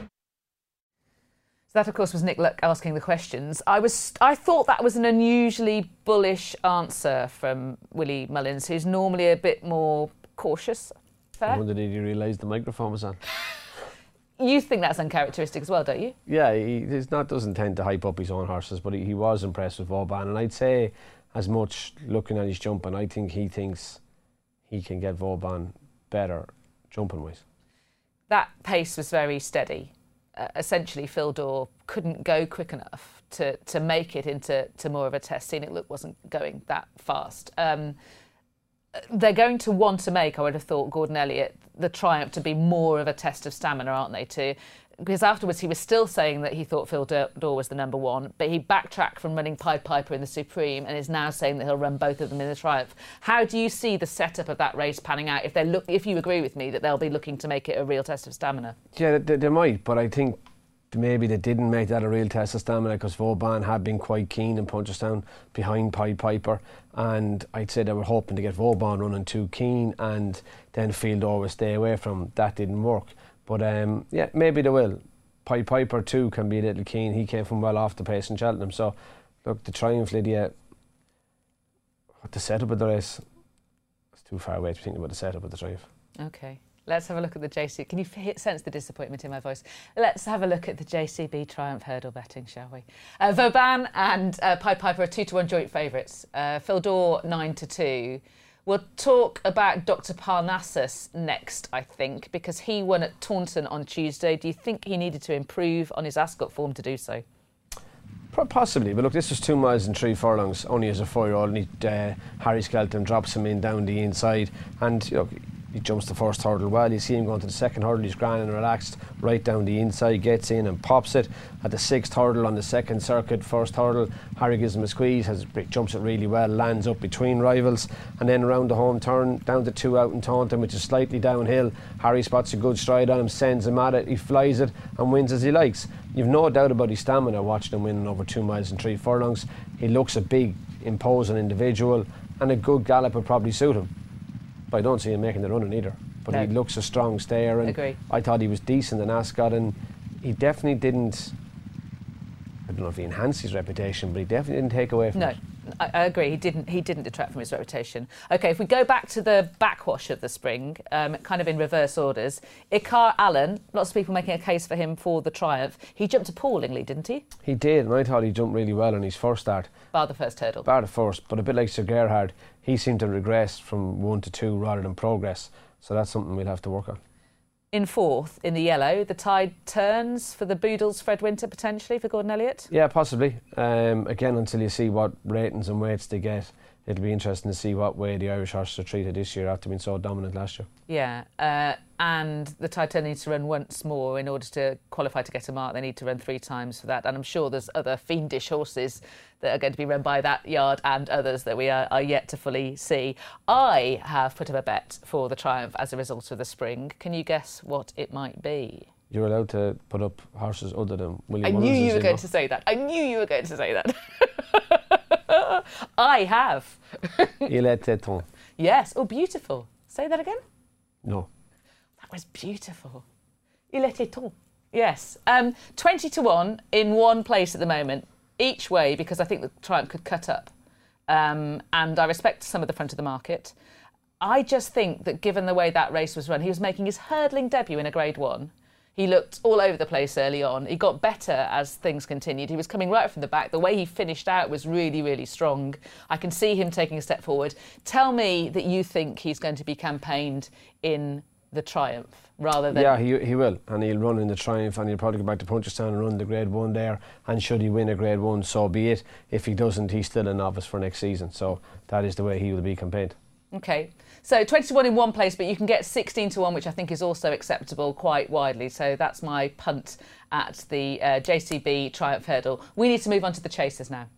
So that, of course, was Nick Luck asking the questions. I was, I thought that was an unusually bullish answer from Willie Mullins, who's normally a bit more cautious. Fair? I wonder did he realise the microphone was on? You think that's uncharacteristic as well, don't you? Yeah, he he's not doesn't tend to hype up his own horses, but he, he was impressed with Vauban, and I'd say as much looking at his jumping, I think he thinks he can get Vauban better jumping wise. That pace was very steady. Uh, essentially, Phil Daw couldn't go quick enough to to make it into to more of a test. Scenic Look wasn't going that fast. Um, they're going to want to make, I would have thought, Gordon Elliott the Triumph to be more of a test of stamina, aren't they? To because afterwards he was still saying that he thought Phil Daw was the number one, but he backtracked from running Pied Piper in the Supreme and is now saying that he'll run both of them in the Triumph. How do you see the setup of that race panning out? If they look, if you agree with me that they'll be looking to make it a real test of stamina? Yeah, they, they might, but I think maybe they didn't make that a real test of stamina because Vauban had been quite keen in Punchestown behind Pied Piper, and I'd say they were hoping to get Vauban running too keen and then Phil Daw would stay away from him. That didn't work. But um, yeah, maybe they will. Pied Piper too can be a little keen. He came from well off the pace in Cheltenham. So look, the Triumph, Lydia, what the setup of the race, it's too far away to think about the setup of the Triumph. Okay. Let's have a look at the J C. Can you f- sense the disappointment in my voice? Let's have a look at the J C B Triumph hurdle betting, shall we? Uh, Vauban and uh, Pied Piper are two to one joint favourites. Uh, Phil Daw nine to two. We'll talk about Doctor Parnassus next, I think, because he won at Taunton on Tuesday. Do you think he needed to improve on his Ascot form to do so? Possibly, but look, this was two miles and three furlongs, only as a four-year-old, and he, uh, Harry Skelton drops him in down the inside, and you know, he jumps the first hurdle well. You see him going to the second hurdle, he's grand and relaxed, right down the inside, gets in and pops it. At the sixth hurdle on the second circuit, first hurdle, Harry gives him a squeeze, has jumps it really well, lands up between rivals, and then around the home turn, down to two out in Taunton, which is slightly downhill. Harry spots a good stride on him, sends him at it, he flies it and wins as he likes. You've no doubt about his stamina watching him winning over two miles and three furlongs. He looks a big, imposing individual, and a good gallop would probably suit him. But I don't see him making the running either. But no. He looks a strong stayer, and Agree. I thought he was decent in Ascot, and he definitely didn't, I don't know if he enhanced his reputation, but he definitely didn't take away from no. it. I, I agree. He didn't. He didn't detract from his reputation. Okay, if we go back to the backwash of the spring, um, kind of in reverse orders, Icar Allen. Lots of people making a case for him for the Triumph. He jumped appallingly, didn't he? He did, and I thought he jumped really well on his first start. Bar the first hurdle. Bar the first, but a bit like Sir Gerhard, he seemed to regress from one to two rather than progress. So that's something we'll have to work on. In fourth, in the yellow, the tide turns for the Boodles, Fred Winter, potentially, for Gordon Elliott? Yeah, possibly. Um, again, until you see what ratings and weights they get, it'll be interesting to see what way the Irish horses are treated this year after being so dominant last year. Yeah, uh, and the tide turn needs to run once more in order to qualify to get a mark. They need to run three times for that. And I'm sure there's other fiendish horses that are going to be run by that yard and others that we are, are yet to fully see. I have put up a bet for the Triumph as a result of the spring. Can you guess what it might be? You're allowed to put up horses other than William I Mullins, knew you were going know? to say that. I knew you were going to say that. I have. Il était temps. Yes. Oh, beautiful. Say that again? No. That was beautiful. Il était temps. Yes. Um, twenty to one in one place at the moment, each way, because I think the Triumph could cut up. Um, and I respect some of the front of the market. I just think that given the way that race was run, he was making his hurdling debut in a Grade One. He looked all over the place early on. He got better as things continued. He was coming right from the back. The way he finished out was really, really strong. I can see him taking a step forward. Tell me that you think he's going to be campaigned in the Triumph rather than... Yeah, he he will. And he'll run in the Triumph, and he'll probably go back to Punchestown and run the Grade One there. And should he win a Grade One, so be it. If he doesn't, he's still a novice for next season. So that is the way he will be campaigned. OK. So twenty to one in one place, but you can get sixteen to one, which I think is also acceptable quite widely. So that's my punt at the uh, J C B Triumph Hurdle. We need to move on to the chasers now.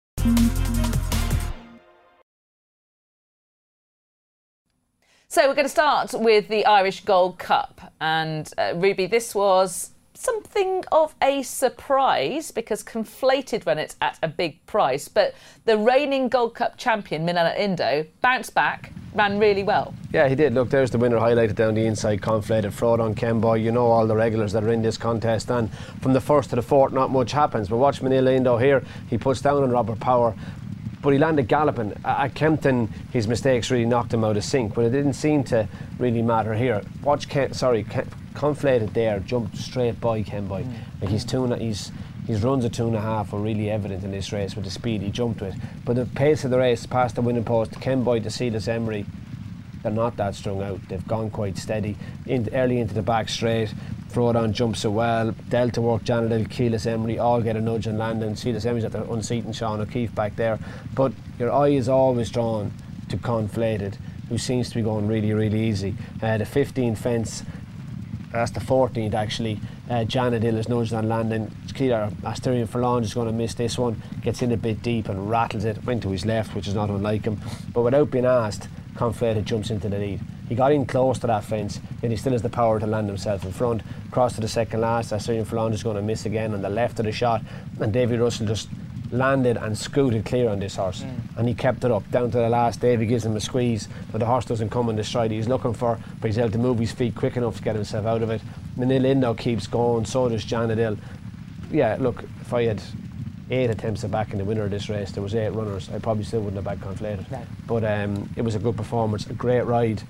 So we're going to start with the Irish Gold Cup. And uh, Ruby, this was something of a surprise because Conflated run it at a big price. But the reigning Gold Cup champion, Minella Indo, bounced back ran really well. Yeah, he did. Look, there's the winner highlighted down the inside, Conflated. Fraud on Kemboy. You know all the regulars that are in this contest, and from the first to the fourth, not much happens. But watch Manila Indo here. He puts down on Robert Power, but he landed galloping. At Kempton, his mistakes really knocked him out of sync, but it didn't seem to really matter here. Watch, Ken, sorry, Ken, Conflated there, jumped straight by Kemboy. Mm. Like he's two, he's his runs of two and a half were really evident in this race with the speed he jumped with. But the pace of the race, past the winning post, Kemboy to Silas Emery, they're not that strung out. They've gone quite steady. In, early into the back straight, Frodon jumps it well. Delta work, Janadil, Keelis Emery all get a nudge and landing. Silas Emery's at the unseating Sean O'Keefe back there. But your eye is always drawn to Conflated, who seems to be going really, really easy. Uh, the fifteen fence, that's the fourteenth actually. Uh, Janadil is nudged on landing. Clear Asterion Forlonge is going to miss this one. Gets in a bit deep and rattles it. Went to his left, which is not unlike him. But without being asked, Conflated jumps into the lead. He got in close to that fence, and he still has the power to land himself in front. Cross to the second last. Asterion Forlonge is going to miss again on the left of the shot, and Davy Russell just landed and scooted clear on this horse, mm. and he kept it up down to the last. Davy gives him a squeeze, but the horse doesn't come on the stride he's looking for, but he's able to move his feet quick enough to get himself out of it. Manila Indo keeps going, so does Janadil. Yeah, look, if I had eight attempts at backing the winner of this race, there was eight runners, I probably still wouldn't have backed Conflated. No. But um, it was a good performance, a great ride.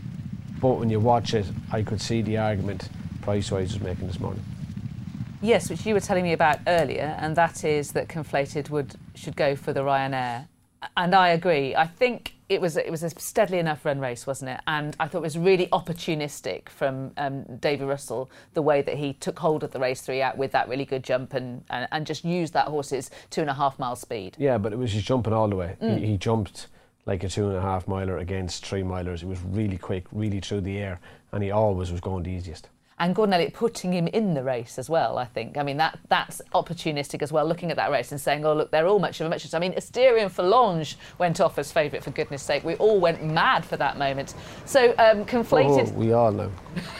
But when you watch it, I could see the argument Price-wise was making this morning. Yes, which you were telling me about earlier, and that is that Conflated would should go for the Ryanair. And I agree. I think it was it was a steadily enough run race, wasn't it? And I thought it was really opportunistic from um, Davy Russell, the way that he took hold of the race throughout with that really good jump and, and, and just used that horse's two and a half mile speed. Yeah, but it was just jumping all the way. Mm. He, he jumped like a two and a half miler against three milers. It was really quick, really through the air, and he always was going the easiest. And Gordon Elliott putting him in the race as well, I think. I mean, that that's opportunistic as well, looking at that race and saying, oh, look, they're all much of a muchness. I mean, Asterion Forlonge went off as favourite, for goodness sake. We all went mad for that moment. So, um, Conflated... Oh, we all know.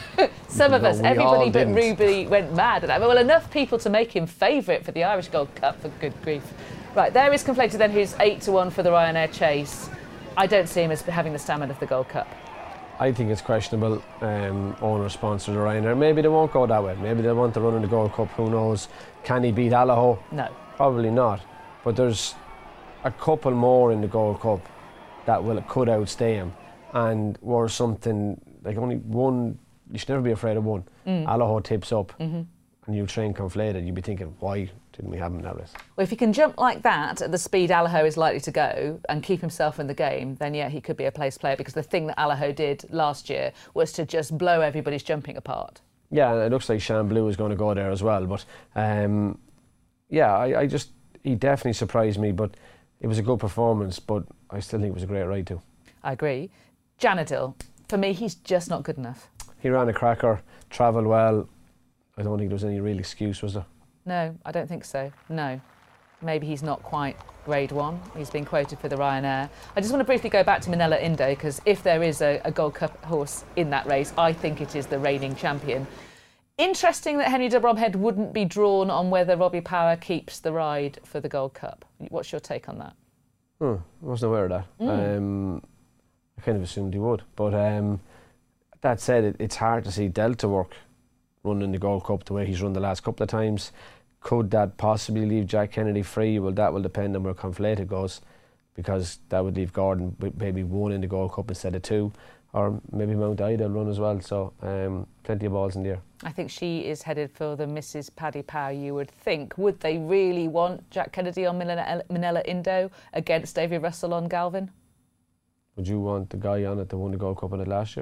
Some of no, us, everybody but didn't. Ruby went mad at that. Well, enough people to make him favourite for the Irish Gold Cup, for good grief. Right, there is Conflated then, who's eight to one for the Ryanair Chase. I don't see him as having the stamina of the Gold Cup. I think it's questionable. Um, owner sponsored the Ryanair. Maybe they won't go that way. Maybe they'll want to run in the Gold Cup. Who knows? Can he beat Allaho? No. Probably not. But there's a couple more in the Gold Cup that will could outstay him, and were something like only one. You should never be afraid of one. Mm. Allaho tips up, mm-hmm. and you train Conflated. You'd be thinking, why didn't we have him in that race? Well, if he can jump like that at the speed Allaho is likely to go and keep himself in the game, then yeah, he could be a place player, because the thing that Allaho did last year was to just blow everybody's jumping apart. Yeah, and it looks like Shan Blue is going to go there as well. But um, yeah, I, I just he definitely surprised me. But it was a good performance. But I still think it was a great ride too. I agree. Janadil, for me, he's just not good enough. He ran a cracker, travelled well. I don't think there was any real excuse, was there? No, I don't think so. No. Maybe he's not quite grade one. He's been quoted for the Ryanair. I just want to briefly go back to Manila Indo, because if there is a, a Gold Cup horse in that race, I think it is the reigning champion. Interesting that Henry de Bromhead wouldn't be drawn on whether Robbie Power keeps the ride for the Gold Cup. What's your take on that? Hmm, I wasn't aware of that. Mm. Um, I kind of assumed he would. But um, that said, it, it's hard to see Delta work running the Gold Cup the way he's run the last couple of times. Could that possibly leave Jack Kennedy free? Well, that will depend on where Conflated goes, because that would leave Gordon with maybe one in the Gold Cup instead of two, or maybe Mount Ida will run as well. So um, plenty of balls in the air. I think she is headed for the Missus Paddy Power, you would think. Would they really want Jack Kennedy on Manila, Manila Indo against Davy Russell on Galvin? Would you want the guy on it that won the Gold Cup on it last year?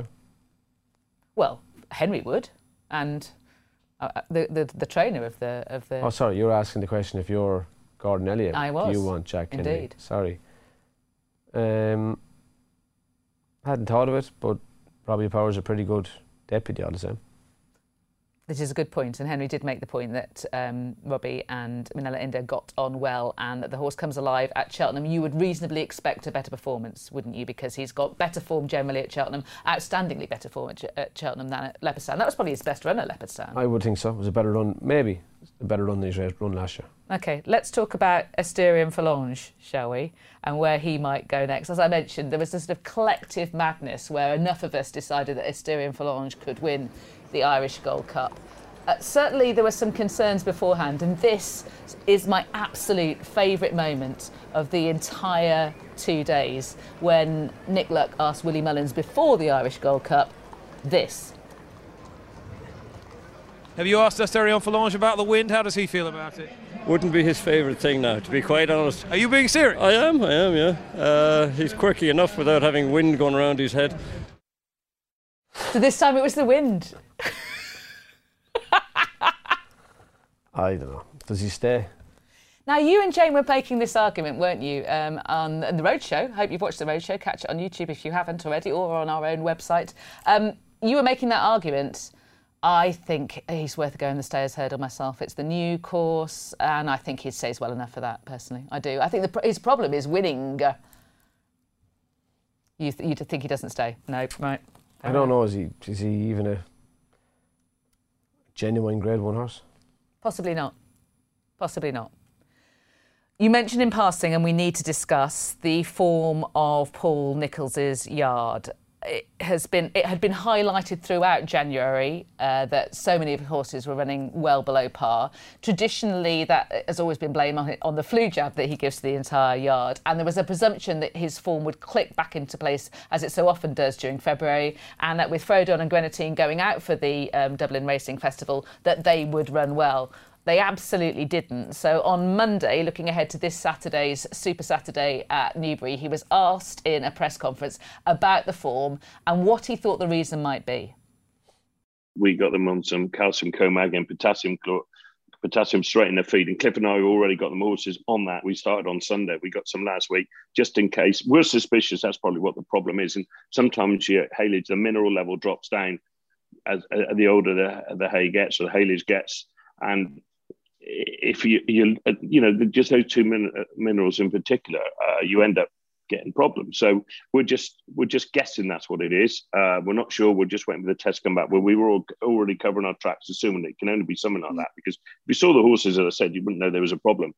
Well, Henry would, and uh, the, the the trainer of the of the. Oh, sorry, you're asking the question if you're Gordon Elliott. I was. Do you want Jack Kennedy? Indeed. Sorry. Um, hadn't thought of it, but Robbie Power's a pretty good deputy all the same. This is a good point, and Henry did make the point that um, Robbie and Manila Indo got on well, and that the horse comes alive at Cheltenham. You would reasonably expect a better performance, wouldn't you? Because he's got better form generally at Cheltenham, outstandingly better form at, Ch at Cheltenham than at Leopardstown. That was probably his best run at Leopardstown. I would think so. It was a better run, maybe. a better run than he's run last year. OK, let's talk about Asturian Forlonge, shall we, and where he might go next. As I mentioned, there was this sort of collective madness where enough of us decided that Asturian Forlonge could win the Irish Gold Cup. Uh, certainly there were some concerns beforehand, and this is my absolute favourite moment of the entire two days when Nick Luck asked Willie Mullins before the Irish Gold Cup this. Have you asked Asturian Forlonge about the wind? How does he feel about it? Wouldn't be his favourite thing now, to be quite honest. Are you being serious? I am, I am, yeah. Uh, he's quirky enough without having wind going around his head. So this time it was the wind. I don't know. Does he stay? Now, you and Jane were making this argument, weren't you, um, on the Roadshow? I hope you've watched the Roadshow. Catch it on YouTube if you haven't already, or on our own website. Um, you were making that argument. I think he's worth a go in the Stayers Hurdle myself. It's the new course, and I think he stays well enough for that, personally. I do. I think the, his problem is winning. You, th- you think he doesn't stay? No, right. I don't know. Is he, is he even a genuine Grade One horse? Possibly not. Possibly not. You mentioned in passing, and we need to discuss the form of Paul Nichols's yard. It has been it had been highlighted throughout January uh, that so many of the horses were running well below par. Traditionally, that has always been blamed on, on the flu jab that he gives to the entire yard, and there was a presumption that his form would click back into place as it so often does during February, and that with Frodon and Grenadine going out for the um, Dublin Racing Festival, that they would run well. They absolutely didn't. So on Monday, looking ahead to this Saturday's Super Saturday at Newbury, he was asked in a press conference about the form and what he thought the reason might be. We got them on some calcium comag and potassium potassium straight in their feed. And Cliff and I already got them horses on that. We started on Sunday. We got some last week, just in case. We're suspicious that's probably what the problem is. And sometimes your haylage, the mineral level drops down as, as the older the, the hay gets or the haylage gets. And if you, you, you know, just those two min- minerals in particular, uh, you end up getting problems. So we're just we're just guessing that's what it is. Uh, we're not sure. We're just waiting for the test to come back. Well, we were all, already covering our tracks, assuming it can only be something like that. Because if you saw the horses, as I said, you wouldn't know there was a problem.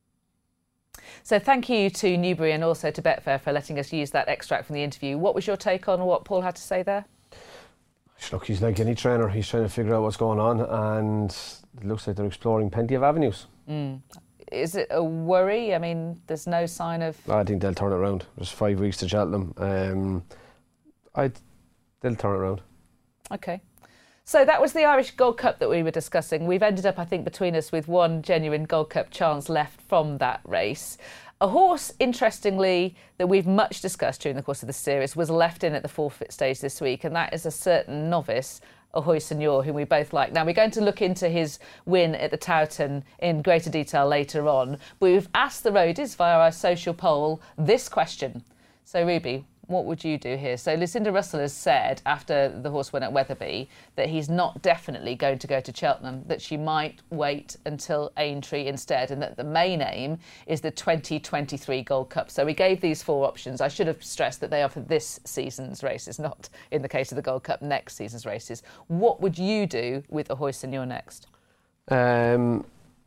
So thank you to Newbury and also to Betfair for letting us use that extract from the interview. What was your take on what Paul had to say there? Look, he's like any trainer. He's trying to figure out what's going on, and it looks like they're exploring plenty of avenues. Mm. Is it a worry? I mean, there's no sign of... I think they'll turn it around. There's five weeks to Cheltenham. Um, I'd, they'll turn it around. OK. So that was the Irish Gold Cup that we were discussing. We've ended up, I think, between us with one genuine Gold Cup chance left from that race. A horse, interestingly, that we've much discussed during the course of the series was left in at the forfeit stage this week, and that is a certain novice, Ahoy Senor, whom we both like. Now, we're going to look into his win at the Towton in greater detail later on, but we've asked the roadies via our social poll this question. So, Ruby, what would you do here? So Lucinda Russell has said, after the horse went at Wetherby, that he's not definitely going to go to Cheltenham, that she might wait until Aintree instead, and that the main aim is the twenty twenty-three Gold Cup. So we gave these four options. I should have stressed that they are for this season's races, not, in the case of the Gold Cup, next season's races. What would you do with Ahoy Senor next? Um,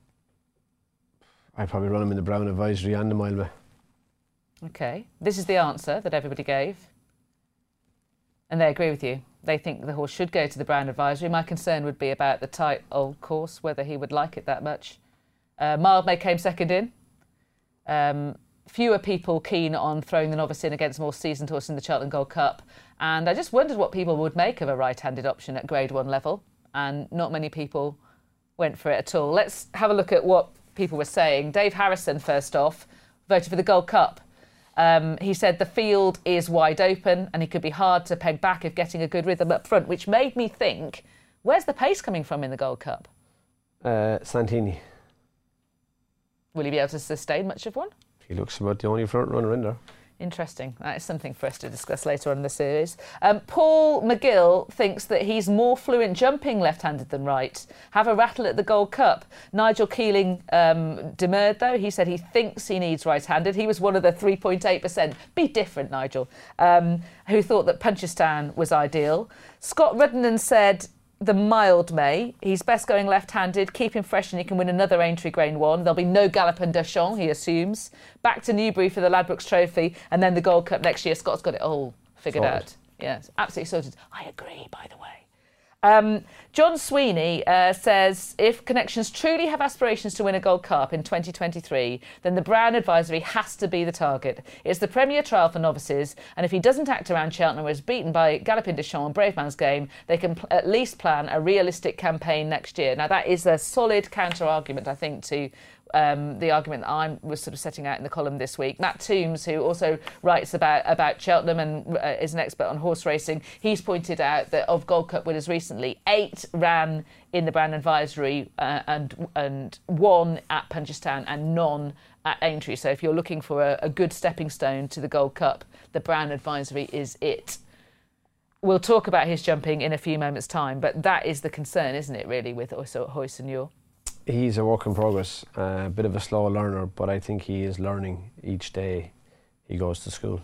I'd probably run him in the Brown Advisory and the Mileway. OK, this is the answer that everybody gave. And they agree with you. They think the horse should go to the Brown Advisory. My concern would be about the tight old course, whether he would like it that much. Uh, Mildmay came second in. Um, fewer people keen on throwing the novice in against more seasoned horse in the Cheltenham Gold Cup. And I just wondered what people would make of a right-handed option at Grade One level. And not many people went for it at all. Let's have a look at what people were saying. Dave Harrison, first off, voted for the Gold Cup. Um, he said the field is wide open and he could be hard to peg back if getting a good rhythm up front, which made me think, where's the pace coming from in the Gold Cup? Uh, Santini. Will he be able to sustain much of one? He looks about the only front runner in there. Interesting. That is something for us to discuss later on in the series. Um, Paul McGill thinks that he's more fluent jumping left-handed than right. Have a rattle at the Gold Cup. Nigel Keeling um, demurred, though. He said he thinks he needs right-handed. He was one of the three point eight percent. Be different, Nigel. Um, who thought that Punchestown was ideal. Scott Rudden said the mild May. He's best going left-handed, keep him fresh and he can win another Aintree Grade one. There'll be no Galopin Des Champs, he assumes. Back to Newbury for the Ladbrokes Trophy and then the Gold Cup next year. Scott's got it all figured sorted. out. Yes, absolutely sorted. I agree, by the way. Um, John Sweeney uh, says, if Connections truly have aspirations to win a Gold Cup in twenty twenty-three, then the Brown Advisory has to be the target. It's the premier trial for novices, and if he doesn't act around Cheltenham or is beaten by Galopin Des Champs and Brave Man's Game, they can pl- at least plan a realistic campaign next year. Now, that is a solid counter-argument, I think, to Um, the argument that I was sort of setting out in the column this week. Matt Toombs, who also writes about, about Cheltenham and uh, is an expert on horse racing, he's pointed out that of Gold Cup winners recently, eight ran in the Brown Advisory uh, and and one at Punchestown and none at Aintree. So if you're looking for a, a good stepping stone to the Gold Cup, the Brown Advisory is it. We'll talk about his jumping in a few moments' time, but that is the concern, isn't it, really, with Huis en Jul? He's a work in progress, a uh, bit of a slow learner, but I think he is learning each day he goes to school.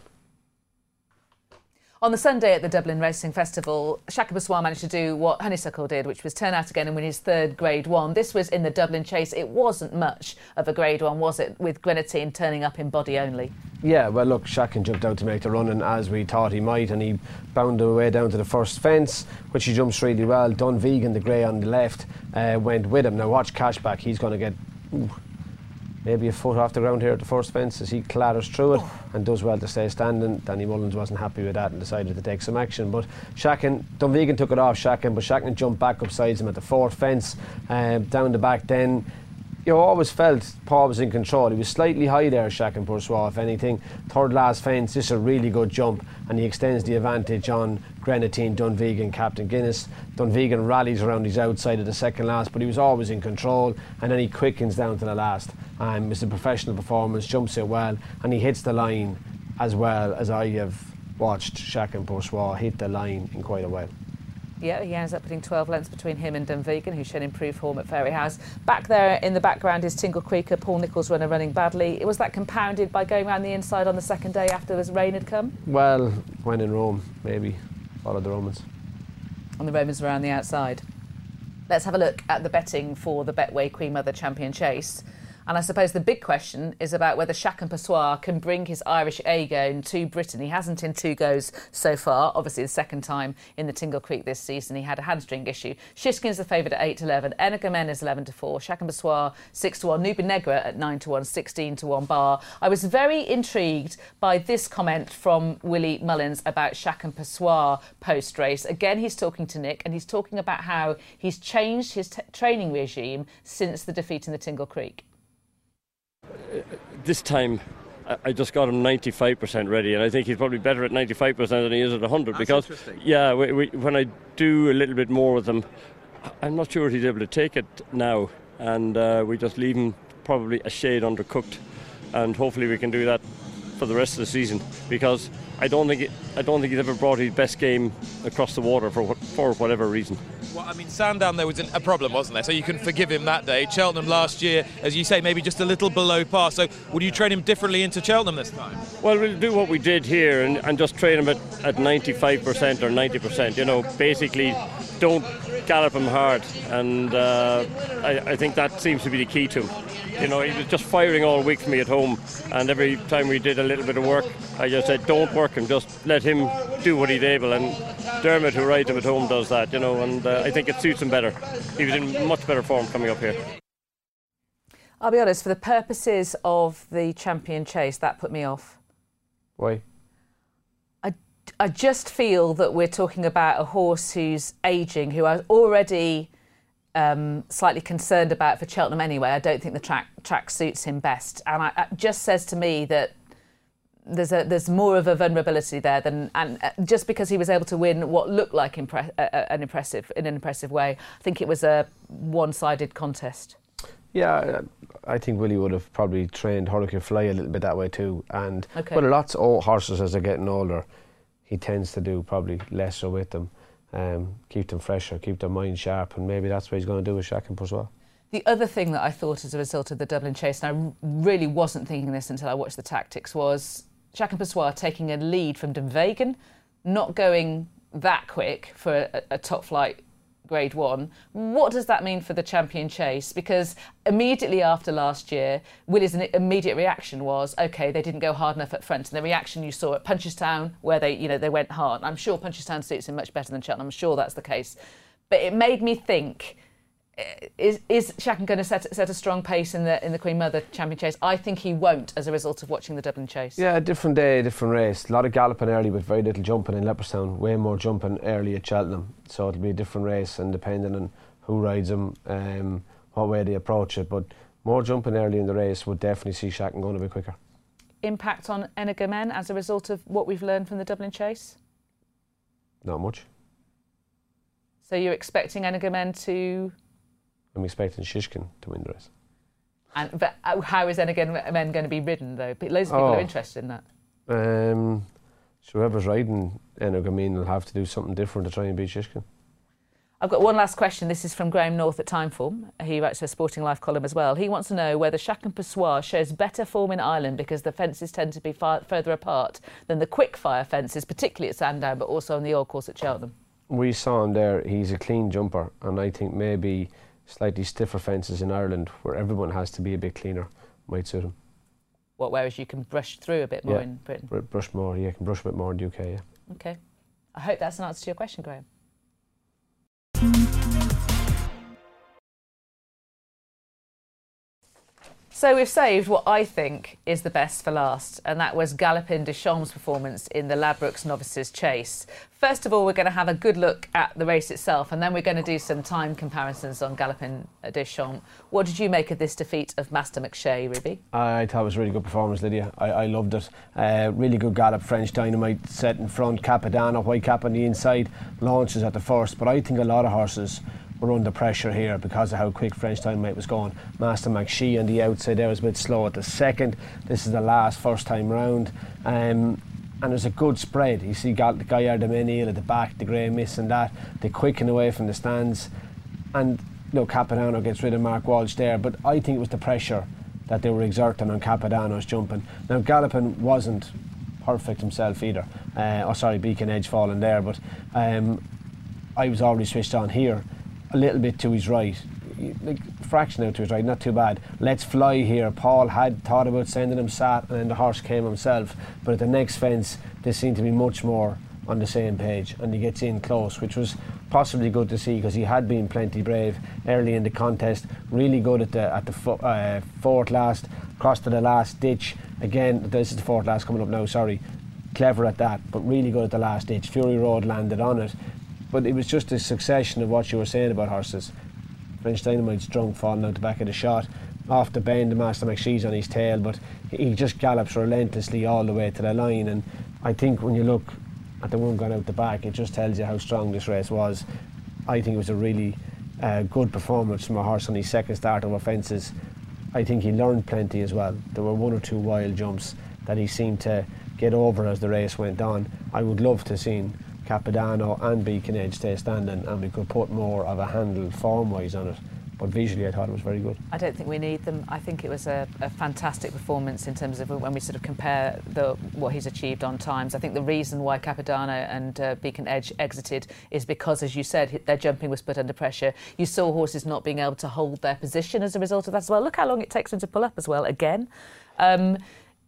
On the Sunday at the Dublin Racing Festival, Shaka Bussoir managed to do what Honeysuckle did, which was turn out again and win his third Grade One. This was in the Dublin Chase. It wasn't much of a Grade One, was it, with Grenadine turning up in body only? Yeah, well, look, Shakin jumped out to make the running as we thought he might, and he bounded away down to the first fence, which he jumps really well. Dunvegan, the grey on the left, uh, went with him. Now watch Cashback, he's going to get ooh, maybe a foot off the ground here at the first fence as he clatters through it oh. and does well to stay standing. Danny Mullins wasn't happy with that and decided to take some action, but Shakin, Dunvegan took it off Shakin, but Shakin jumped back up sides him at the fourth fence, uh, down the back then. You know, always felt Paul was in control. He was slightly high there, Shakin Boursois, if anything. Third last fence, this is a really good jump, and he extends the advantage on Grenadine, Dunvegan, Captain Guinness. Dunvegan rallies around his outside of the second last, but he was always in control, and then he quickens down to the last. Um, it's a professional performance, jumps it well, and he hits the line as well as I have watched Shakin Boursois hit the line in quite a while. Yeah, he ends up putting twelve lengths between him and Dunvegan, who's shown improved form at Fairyhouse. Back there in the background is Tingle Creeker, Paul Nicholls runner running badly. Was that compounded by going around the inside on the second day after the rain had come? Well, when in Rome, maybe. Follow the Romans. And the Romans were around the outside. Let's have a look at the betting for the Betway Queen Mother Champion Chase. And I suppose the big question is about whether Shakin Boursois can bring his Irish A-game to Britain. He hasn't in two goes so far. Obviously, the second time in the Tingle Creek this season, he had a hamstring issue. Shishkin's the favourite at eight to eleven. Energamen is eleven to four. Shakin Boursois six to one. Nuba Negra at nine to one. sixteen to one bar. I was very intrigued by this comment from Willie Mullins about Shakin Boursois post-race. Again, he's talking to Nick and he's talking about how he's changed his t- training regime since the defeat in the Tingle Creek. This time I just got him ninety-five percent ready, and I think he's probably better at ninety-five percent than he is at one hundred. That's because yeah we, we, when I do a little bit more with him, I'm not sure he's able to take it now, and uh, we just leave him probably a shade undercooked, and hopefully we can do that for the rest of the season, because I don't think it, I don't think he's ever brought his best game across the water for for whatever reason. Well, I mean, Sandown there was an, a problem, wasn't there? So you can forgive him that day. Cheltenham last year, as you say, maybe just a little below par. So would you train him differently into Cheltenham this time? Well, we'll do what we did here and, and just train him at, at ninety-five percent or ninety percent. You know, basically don't gallop him hard, and uh, I, I think that seems to be the key to him. You know, he was just firing all week for me at home, and every time we did a little bit of work, I just said, don't work him, just let him do what he's able. And Dermot, who rides him at home, does that, you know, and uh, I think it suits him better. He was in much better form coming up here. I'll be honest, for the purposes of the Champion Chase, that put me off. Why? I, I just feel that we're talking about a horse who's ageing, who I already... Um, slightly concerned about for Cheltenham anyway. I don't think the track track suits him best, and I, it just says to me that there's a there's more of a vulnerability there than, and just because he was able to win what looked like impre- uh, an impressive in an impressive way, I think it was a one-sided contest. Yeah, I think Willie would have probably trained Hurricane Fly a little bit that way too, and okay. but lots of old horses as they're getting older, he tends to do probably lesser with them. Um, keep them fresher, keep their mind sharp, and maybe that's what he's going to do with Shakin Boursois. The other thing that I thought as a result of the Dublin Chase, and I really wasn't thinking this until I watched the tactics, was Shakin Boursois taking a lead from Dunvegan, not going that quick for a, a top flight Grade One. What does that mean for the Champion Chase? Because immediately after last year, Willie's immediate reaction was, OK, they didn't go hard enough at front. And the reaction you saw at Punchestown, where they, you know, they went hard. I'm sure Punchestown suits him much better than Cheltenham. I'm sure that's the case. But it made me think, is is Shackleton going to set set a strong pace in the in the Queen Mother Champion Chase? I think he won't, as a result of watching the Dublin Chase. Yeah, a different day, different race. A lot of galloping early with very little jumping in Leopardstown. Way more jumping early at Cheltenham. So it'll be a different race, and depending on who rides them, um, what way they approach it. But more jumping early in the race would definitely see Shackleton going a bit quicker. Impact on Energumen as a result of what we've learned from the Dublin Chase? Not much. So you're expecting Energumen to... I'm expecting Shishkin to win the race. And but how is Energumen going to be ridden, though? Loads of people oh. are interested in that. Um, so whoever's riding Energumen will have to do something different to try and beat Shishkin. I've got one last question. This is from Graham North at Timeform. He writes a Sporting Life column as well. He wants to know whether Shackleton Pessoir shows better form in Ireland because the fences tend to be far further apart than the quick fire fences, particularly at Sandown, but also on the old course at Cheltenham. We saw him there. He's a clean jumper, and I think maybe slightly stiffer fences in Ireland, where everyone has to be a bit cleaner, might suit him. What, whereas you can brush through a bit more yeah. in Britain? Br- brush more, yeah, can brush a bit more in the U K, yeah. OK. I hope that's an answer to your question, Graham. So we've saved what I think is the best for last, and that was Galopin Des Champs' performance in the Ladbrokes Novices Chase. First of all, we're going to have a good look at the race itself, and then we're going to do some time comparisons on Galopin Des Champs. What did you make of this defeat of Master McShay, Ruby? I thought it was a really good performance, Lydia. I, I loved it. Uh, really good gallop. French Dynamite set in front, Capadano, white cap on the inside, launches at the first. But I think a lot of horses were under pressure here because of how quick French Dynamite was going. Master McShay on the outside there was a bit slow at the second. This is the last first time round. Um, and there's a good spread. You see Gaillard de Menil at the back, the Grey Miss and that. They quicken away from the stands. And you know, Capadano gets rid of Mark Walsh there. But I think it was the pressure that they were exerting on Capadano's jumping. Now Galopin wasn't perfect himself either. Uh, oh sorry, Beacon Edge falling there. But um, I was already switched on here. A little bit to his right, like fraction out to his right, not too bad. Let's Fly here. Paul had thought about sending him sat, and then the horse came himself. But at the next fence, they seemed to be much more on the same page, and he gets in close, which was possibly good to see because he had been plenty brave early in the contest. Really good at the at the fo- uh, fourth last, cross to the last ditch. Again, this is the fourth last coming up now. Sorry, clever at that, but really good at the last ditch. Fury Road landed on it. But it was just a succession of what you were saying about horses. French Dynamite's drunk, falling out the back of the shot. Off the bend, the Master McShay's on his tail, but he just gallops relentlessly all the way to the line. And I think when you look at the one gone out the back, it just tells you how strong this race was. I think it was a really uh, good performance from a horse on his second start over fences. I think he learned plenty as well. There were one or two wild jumps that he seemed to get over as the race went on. I would love to have seen Capadano and Beacon Edge stay standing, and we could put more of a handle form-wise on it. But visually I thought it was very good. I don't think we need them. I think it was a, a fantastic performance in terms of when we sort of compare the, what he's achieved on times. I think the reason why Capadano and uh, Beacon Edge exited is because, as you said, their jumping was put under pressure. You saw horses not being able to hold their position as a result of that as well. Look how long it takes them to pull up as well, again. Um,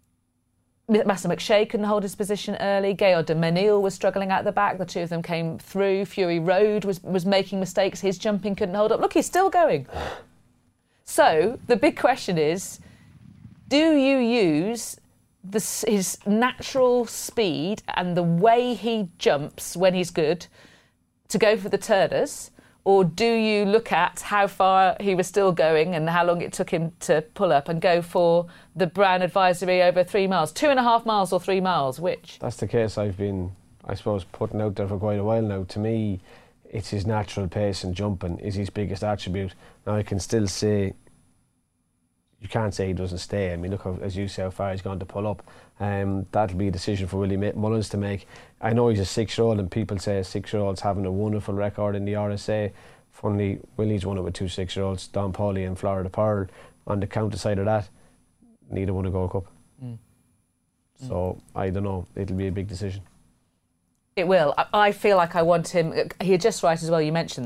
Master McShay couldn't hold his position early. Gaillard de Menil was struggling at the back. The two of them came through. Fury Road was, was making mistakes. His jumping couldn't hold up. Look, he's still going. So the big question is, do you use the, his natural speed and the way he jumps when he's good to go for the turners? Or do you look at how far he was still going and how long it took him to pull up and go for the Brown Advisory over three miles? Two and a half miles or three miles, which? That's the case I've been, I suppose, putting out there for quite a while now. To me, it's his natural pace and jumping is his biggest attribute. Now, I can still say, you can't say he doesn't stay. I mean, look, how, as you say, how far he's gone to pull up. Um, that'll be a decision for Willie Mullins to make. I know he's a six-year-old, and people say a six-year-old's having a wonderful record in the R S A. Funnily, Willie's won it with two six-year-olds, Don Pauly and Florida Pearl. On the counter side of that, neither won a Gold Cup. Mm. So, mm. I don't know, it'll be a big decision. It will. I, I feel like I want him, he's just right as well, you mentioned that.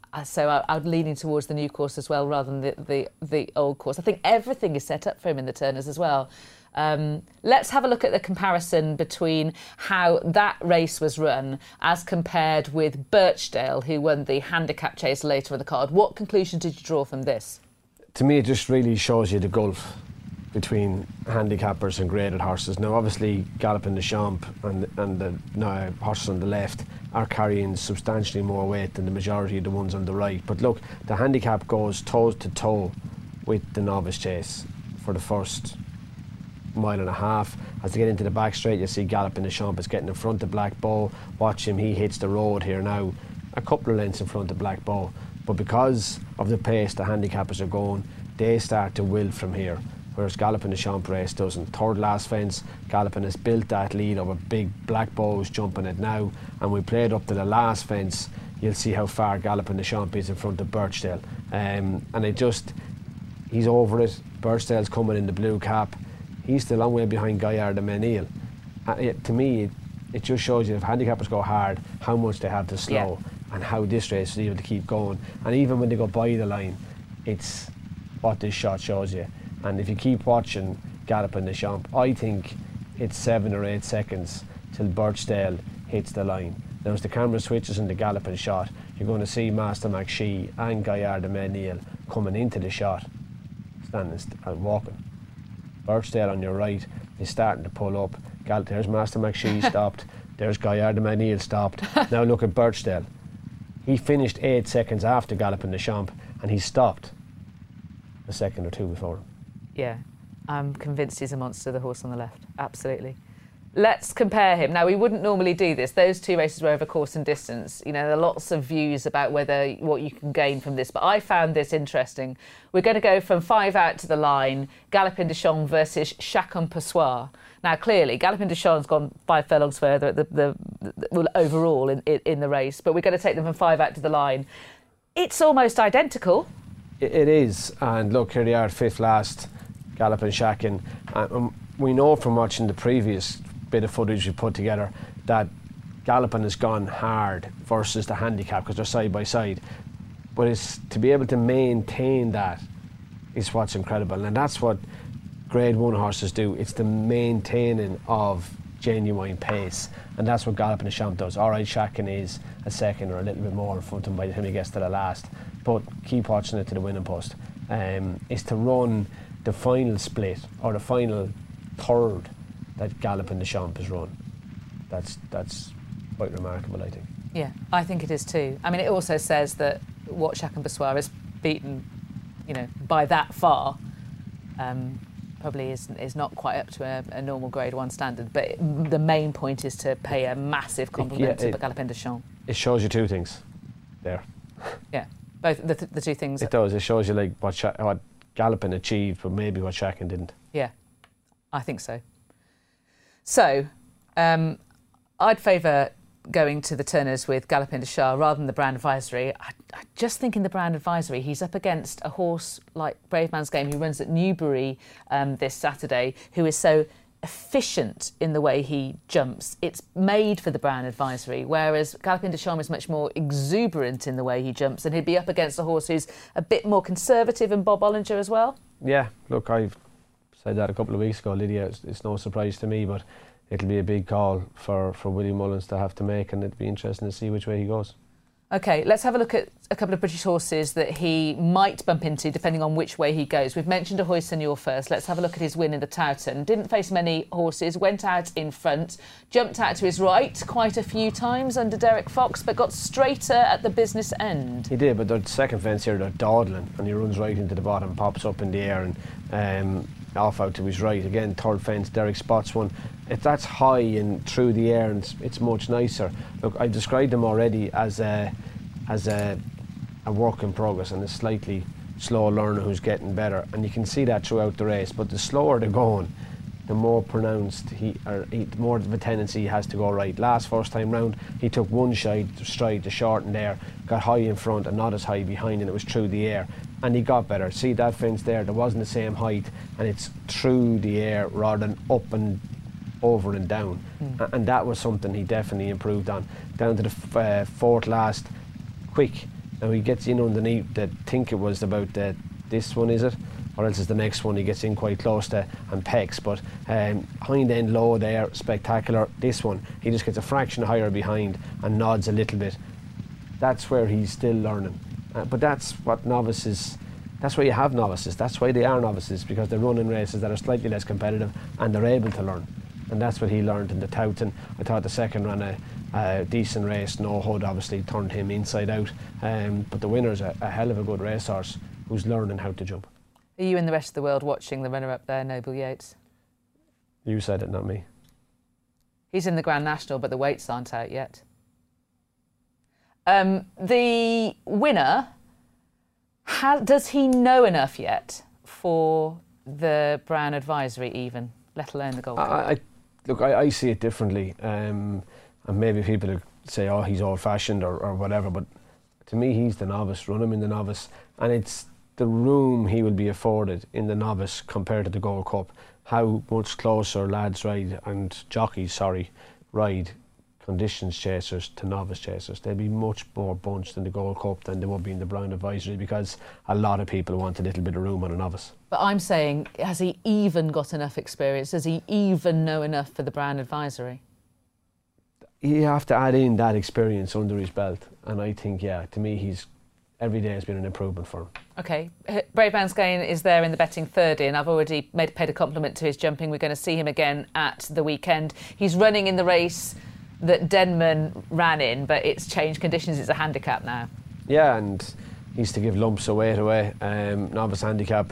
Uh, so I, I'm leaning towards the new course as well rather than the, the, the old course. I think everything is set up for him in the Turners as well. Um, let's have a look at the comparison between how that race was run as compared with Birchdale, who won the handicap chase later on the card. What conclusion did you draw from this? To me, it just really shows you the gulf between handicappers and graded horses. Now, obviously, Galopin Des Champs and, and the no, horses on the left are carrying substantially more weight than the majority of the ones on the right. But look, the handicap goes toe to toe with the novice chase for the first mile and a half. As they get into the back straight, you see Galopin Des Champs is getting in front of Black Bow. Watch him, he hits the road here now, a couple of lengths in front of Black Bow. But because of the pace the handicappers are going, they start to wilt from here. Whereas Galopin Des Champs race doesn't. Third last fence, Galopin has built that lead over big Black Bows jumping it now, and we played up to the last fence. You'll see how far Galopin Des Champs is in front of Birchdale, um, and it just, he's over it. Birchdale's coming in the blue cap. He's still a long way behind Gaillard de Menil. Uh, it, to me, it, it just shows you if handicappers go hard, how much they have to slow, yeah. and how this race is able to keep going. And even when they go by the line, it's what this shot shows you. And if you keep watching Galopin Des Champs, I think it's seven or eight seconds till Birchdale hits the line. Now as the camera switches in the Galopin shot, you're going to see Master McShee and Gaillard de Menil coming into the shot, standing and walking. Birchdale on your right is starting to pull up. Gal there's Master McShee stopped. There's Gaillard de Menil stopped. Now look at Birchdale. He finished eight seconds after Galopin Des Champs, and he stopped a second or two before him. Yeah, I'm convinced he's a monster, the horse on the left. Absolutely. Let's compare him. Now, we wouldn't normally do this. Those two races were over course and distance. You know, there are lots of views about whether what you can gain from this, but I found this interesting. We're going to go from five out to the line, Galopin Des Champs versus Chacun Pour Soi. Now, clearly, Galopin Des Champs has gone five furlongs further at the, the, the, well, overall in, in, in the race, but we're going to take them from five out to the line. It's almost identical. It, it is, and look, here they are, fifth last. Galopin Chacun. Um, we know from watching the previous bit of footage we put together that Galopin has gone hard versus the handicap because they're side by side. But it's to be able to maintain that is what's incredible, and that's what Grade One horses do. It's the maintaining of genuine pace, and that's what Galopin Des Champs does. All right, Chacun is a second or a little bit more in front of him by the time he gets to the last, but keep watching it to the winning post. Um, is to run the final split or the final third that Galopin Des Champs has run. That's that's quite remarkable, I think. Yeah, I think it is too. I mean, it also says that what Chacun Pour Soi is beaten, you know, by that far, um, probably is is not quite up to a, a normal Grade One standard. But it, the main point is to pay a massive compliment yeah, to Galopin Des Champs. It shows you two things there. Yeah, both the, th the two things. It does. It shows you like what Ch what Galopin achieved, but maybe what Chacun didn't. Yeah, I think so. So, um, I'd favour going to the Turners with Galopin Des Champs rather than the Brand Advisory. I, I just think in the Brand Advisory, he's up against a horse like Brave Man's Game, who runs at Newbury um, this Saturday, who is so efficient in the way he jumps. It's made for the Brand Advisory, whereas Galopin Des Champs is much more exuberant in the way he jumps, and he'd be up against a horse who's a bit more conservative in Bob Ollinger as well. Yeah, look, I've said that a couple of weeks ago, Lydia. It's, it's no surprise to me, but it'll be a big call for, for Willie Mullins to have to make, and it'll be interesting to see which way he goes. OK, let's have a look at a couple of British horses that he might bump into depending on which way he goes. We've mentioned Ahoy Senor first. Let's have a look at his win in the Towton. Didn't face many horses, went out in front, jumped out to his right quite a few times under Derek Fox, but got straighter at the business end. He did, but the second fence here, they're dawdling, and he runs right into the bottom, pops up in the air, and um, off out to his right. Again, third fence, Derek spots one. If that's high and through the air, and it's, it's much nicer. Look, I described him already as a as a, a work in progress and a slightly slow learner who's getting better, and you can see that throughout the race. But the slower they're going, the more pronounced he, or he, the more of a tendency he has to go right. Last first time round, he took one stride, stride to shorten there, got high in front and not as high behind, and it was through the air, and he got better. See that fence there? There wasn't the same height, and it's through the air rather than up and over and down, mm. and that was something he definitely improved on. Down to the f uh, fourth last, quick Now he gets in underneath, that think it was about the, this one, is it? Or else it's the next one he gets in quite close to and pecks. But um, hind end low there, spectacular. This one, he just gets a fraction higher behind and nods a little bit. That's where he's still learning. Uh, but that's what novices, that's why you have novices. That's why they are novices, because they're running races that are slightly less competitive and they're able to learn. And that's what he learned in the Towton. I thought the second ran a, a decent race. No Hood obviously turned him inside out. Um, but the winner's a, a hell of a good racehorse who's learning how to jump. Are you and the rest of the world watching the runner-up there, Noble Yates? You said it, not me. He's in the Grand National, but the weights aren't out yet. Um, the winner, ha does he know enough yet for the Brown Advisory even, let alone the Gold Cup? I, I, look, I, I see it differently. Um, and maybe people say, oh, he's old-fashioned or, or whatever, but to me, he's the novice. Run him in the novice. And it's the room he will be afforded in the novice compared to the Gold Cup, how much closer lads ride and jockeys, sorry, ride conditions chasers to novice chasers. They'll be much more bunched in the Gold Cup than they would be in the Brown Advisory, because a lot of people want a little bit of room on a novice. But I'm saying, has he even got enough experience? Does he even know enough for the Brown Advisory? You have to add in that experience under his belt, and I think, yeah, to me, he's every day has been an improvement for him. OK. Bravemansgane is there in the betting third in. I've already made, paid a compliment to his jumping. We're going to see him again at the weekend. He's running in the race that Denman ran in, but it's changed conditions. It's a handicap now. Yeah, and he's to give lumps of weight away. Um, novice handicap.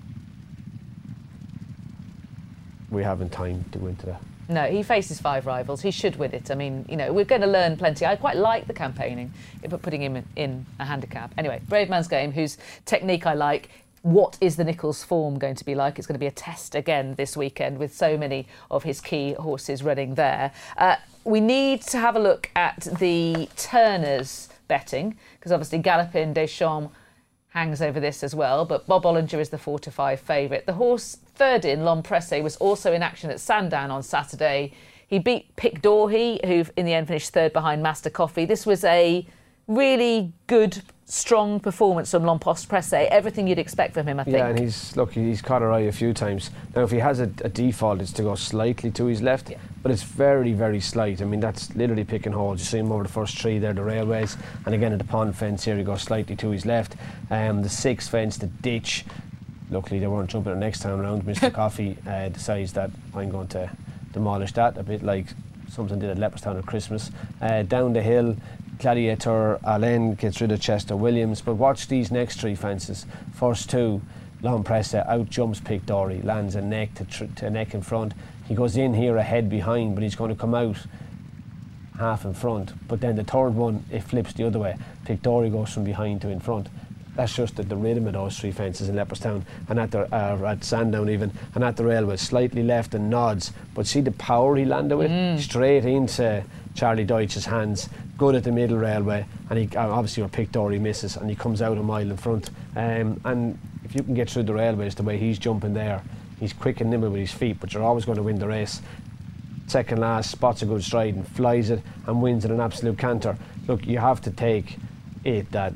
We haven't time to go into that. No, he faces five rivals. He should win it. I mean, you know, we're going to learn plenty. I quite like the campaigning, but putting him in, in a handicap. Anyway, Bravemansgane, whose technique I like. What is the Nicholls form going to be like? It's going to be a test again this weekend with so many of his key horses running there. Uh, we need to have a look at the Turners betting, because obviously Galopin Des Champs hangs over this as well, but Bob Ollinger is the four to five favourite. The horse third in, L'Homme was also in action at Sandown on Saturday. He beat Pic D'Orhy, who in the end finished third behind Master Coffee. This was a really good, strong performance from L'Homme Everything you'd expect from him, I think. Yeah, and he's, look, he's caught her eye a few times. Now, if he has a, a default, it's to go slightly to his left, yeah. But it's very, very slight. I mean, that's literally picking holes. You see him over the first three there, the railways, and again at the pond fence here, he goes slightly to his left. Um, the sixth fence, the ditch, luckily they weren't jumping it next time around. Mister Coffee uh, decides that I'm going to demolish that, a bit like something did at Leopardstown at Christmas. Uh, down the hill, Gladiator Alain gets rid of Chester Williams, but watch these next three fences. First two, L'Homme out jumps Pic D'Orhy, lands a neck to, tr to neck in front. He goes in here a head behind, but he's going to come out half in front. But then the third one, it flips the other way. Pic D'Orhy goes from behind to in front. That's just the, the rhythm of those three fences in Leopardstown and at the uh, at Sandown even, and at the railway, slightly left and nods. But see the power he landed with, mm. straight into Charlie Deutsch's hands. Good at the middle railway, and he uh, obviously where Pic D'Orhy misses, and he comes out a mile in front. Um, and if you can get through the railways the way he's jumping there, he's quick and nimble with his feet, but you're always going to win the race. Second last, spots a good stride and flies it and wins in an absolute canter. Look, you have to take it that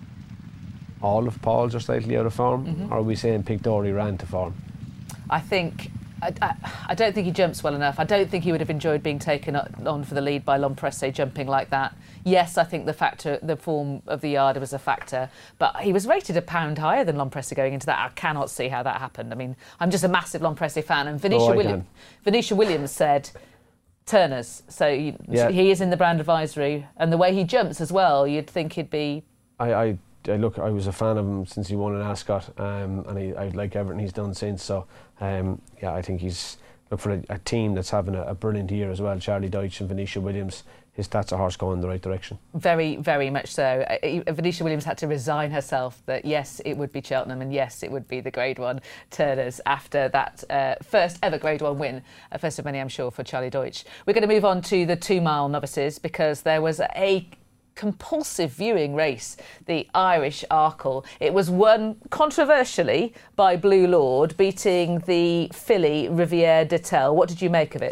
all of Paul's are slightly out of form, mm-hmm. or are we saying Pic D'Orhy ran to form? I think, I, I, I don't think he jumps well enough. I don't think he would have enjoyed being taken on for the lead by L'Homme jumping like that. Yes, I think the factor, the form of the yard was a factor, but he was rated a pound higher than L'Homme going into that. I cannot see how that happened. I mean, I'm just a massive L'Homme fan, and Venetia, oh, William, Venetia Williams said Turners, so he, yeah. he is in the Brown Advisory, and the way he jumps as well, you'd think he'd be... I, I I look, I was a fan of him since he won in Ascot, um, and I, I like everything he's done since. So, um, yeah, I think he's look for a, a team that's having a, a brilliant year as well. Charlie Deutsch and Venetia Williams. His stats are horse going in the right direction. Very, very much so. Uh, Venetia Williams had to resign herself that yes, it would be Cheltenham and yes, it would be the Grade One Turners after that uh, first ever Grade One win. Uh, first of many, I'm sure, for Charlie Deutsch. We're going to move on to the two-mile novices because there was a compulsive viewing race, the Irish Arkle. It was won controversially by Blue Lord, beating the filly Riviere d'Etel. What did you make of it?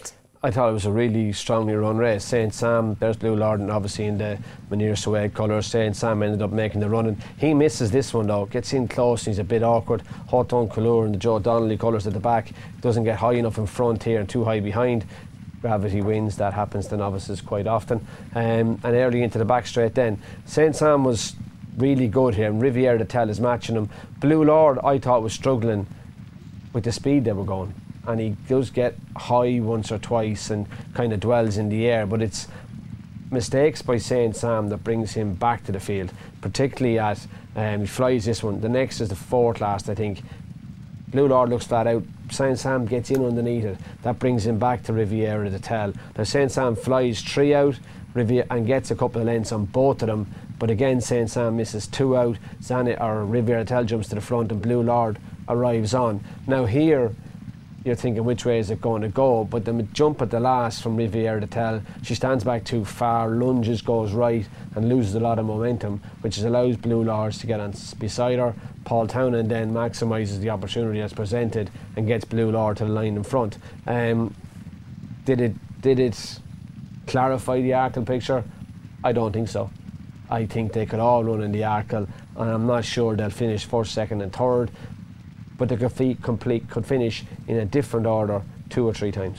I thought it was a really strongly run race. Saint Sam, there's Blue Lord, and obviously in the Munir Suede colours, Saint Sam ended up making the run. And he misses this one though, gets in close, and he's a bit awkward. Hawthorne Couleur in the Joe Donnelly colours at the back, doesn't get high enough in front here and too high behind. Gravity wins, that happens to novices quite often. Um, and early into the back straight then. Saint Sam was really good here, and Riviere de Tel is matching him. Blue Lord, I thought, was struggling with the speed they were going. And he does get high once or twice and kind of dwells in the air, but it's mistakes by Saint Sam that brings him back to the field, particularly at um, he flies this one. The next is the fourth last, I think. Blue Lord looks flat out. Saint Sam gets in underneath it. That brings him back to Riviera de Tel. Now Saint Sam flies three out Riviera and gets a couple of lengths on both of them, but again Saint Sam misses two out. Zanet or Riviera de Tel jumps to the front and Blue Lord arrives on. Now here you're thinking, which way is it going to go? But the jump at the last from Riviere de Tel, she stands back too far, lunges, goes right and loses a lot of momentum, which allows Blue Lords to get on beside her. Paul Townend then maximises the opportunity that's presented and gets Blue Lord to the line in front. Um, did it did it clarify the Arkle picture? I don't think so. I think they could all run in the Arkle, and I'm not sure they'll finish first, second and third, but they could, fi- complete, could finish in a different order two or three times.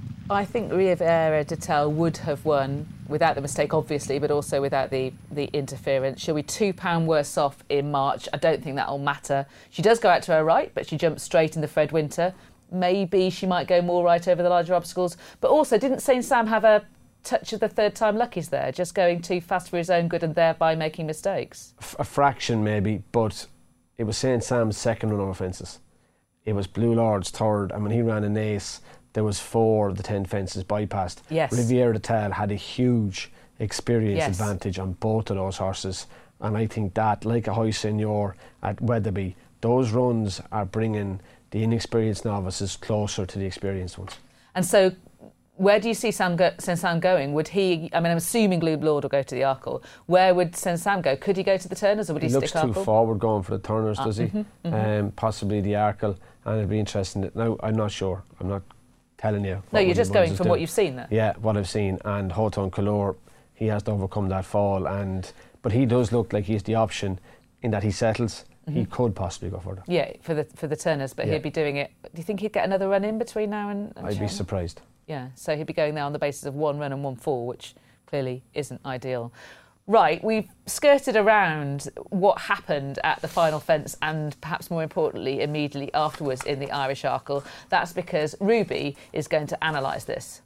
I think Riviera de Tel would have won without the mistake, obviously, but also without the, the interference. She'll be two pounds worse off in March. I don't think that'll matter. She does go out to her right, but she jumps straight in the Fred Winter. Maybe she might go more right over the larger obstacles. But also, didn't Saint Sam have a touch of the third time luckies there, just going too fast for his own good and thereby making mistakes? F- a fraction maybe, but it was Saint Sam's second run over fences. It was Blue Lord's third, and when he ran an ace, there was four of the ten fences bypassed. Yes. Riviera de Tel had a huge experience yes. advantage on both of those horses, and I think that, like a High Seigneur at Weatherby, those runs are bringing the inexperienced novices closer to the experienced ones. And so, where do you see Sam go, Saint Sam going? Would he, I mean, I'm assuming Blue Lord will go to the Arkle. Where would Saint Sam go? Could he go to the Turners or would he, he stick looks too Arkle? forward going for the Turners, Ah, does he? mm-hmm, mm-hmm. Um, possibly the Arkle, and it'd be interesting. To, now, I'm not sure. I'm not telling you. No, you're just going from from what you've seen there. Yeah, what I've seen. And Hawthorne Couleur, he has to overcome that fall. and But he does look like he's the option in that he settles. Mm-hmm. He could possibly go further. Yeah, for the for the Turners, but yeah. he'd be doing it. Do you think he'd get another run in between now and, and I'd Cheltenham? be surprised. Yeah, so he'd be going there on the basis of one run and one fall, which clearly isn't ideal. Right, we've skirted around what happened at the final fence and perhaps more importantly immediately afterwards in the Irish Arkle. That's because Ruby is going to analyse this.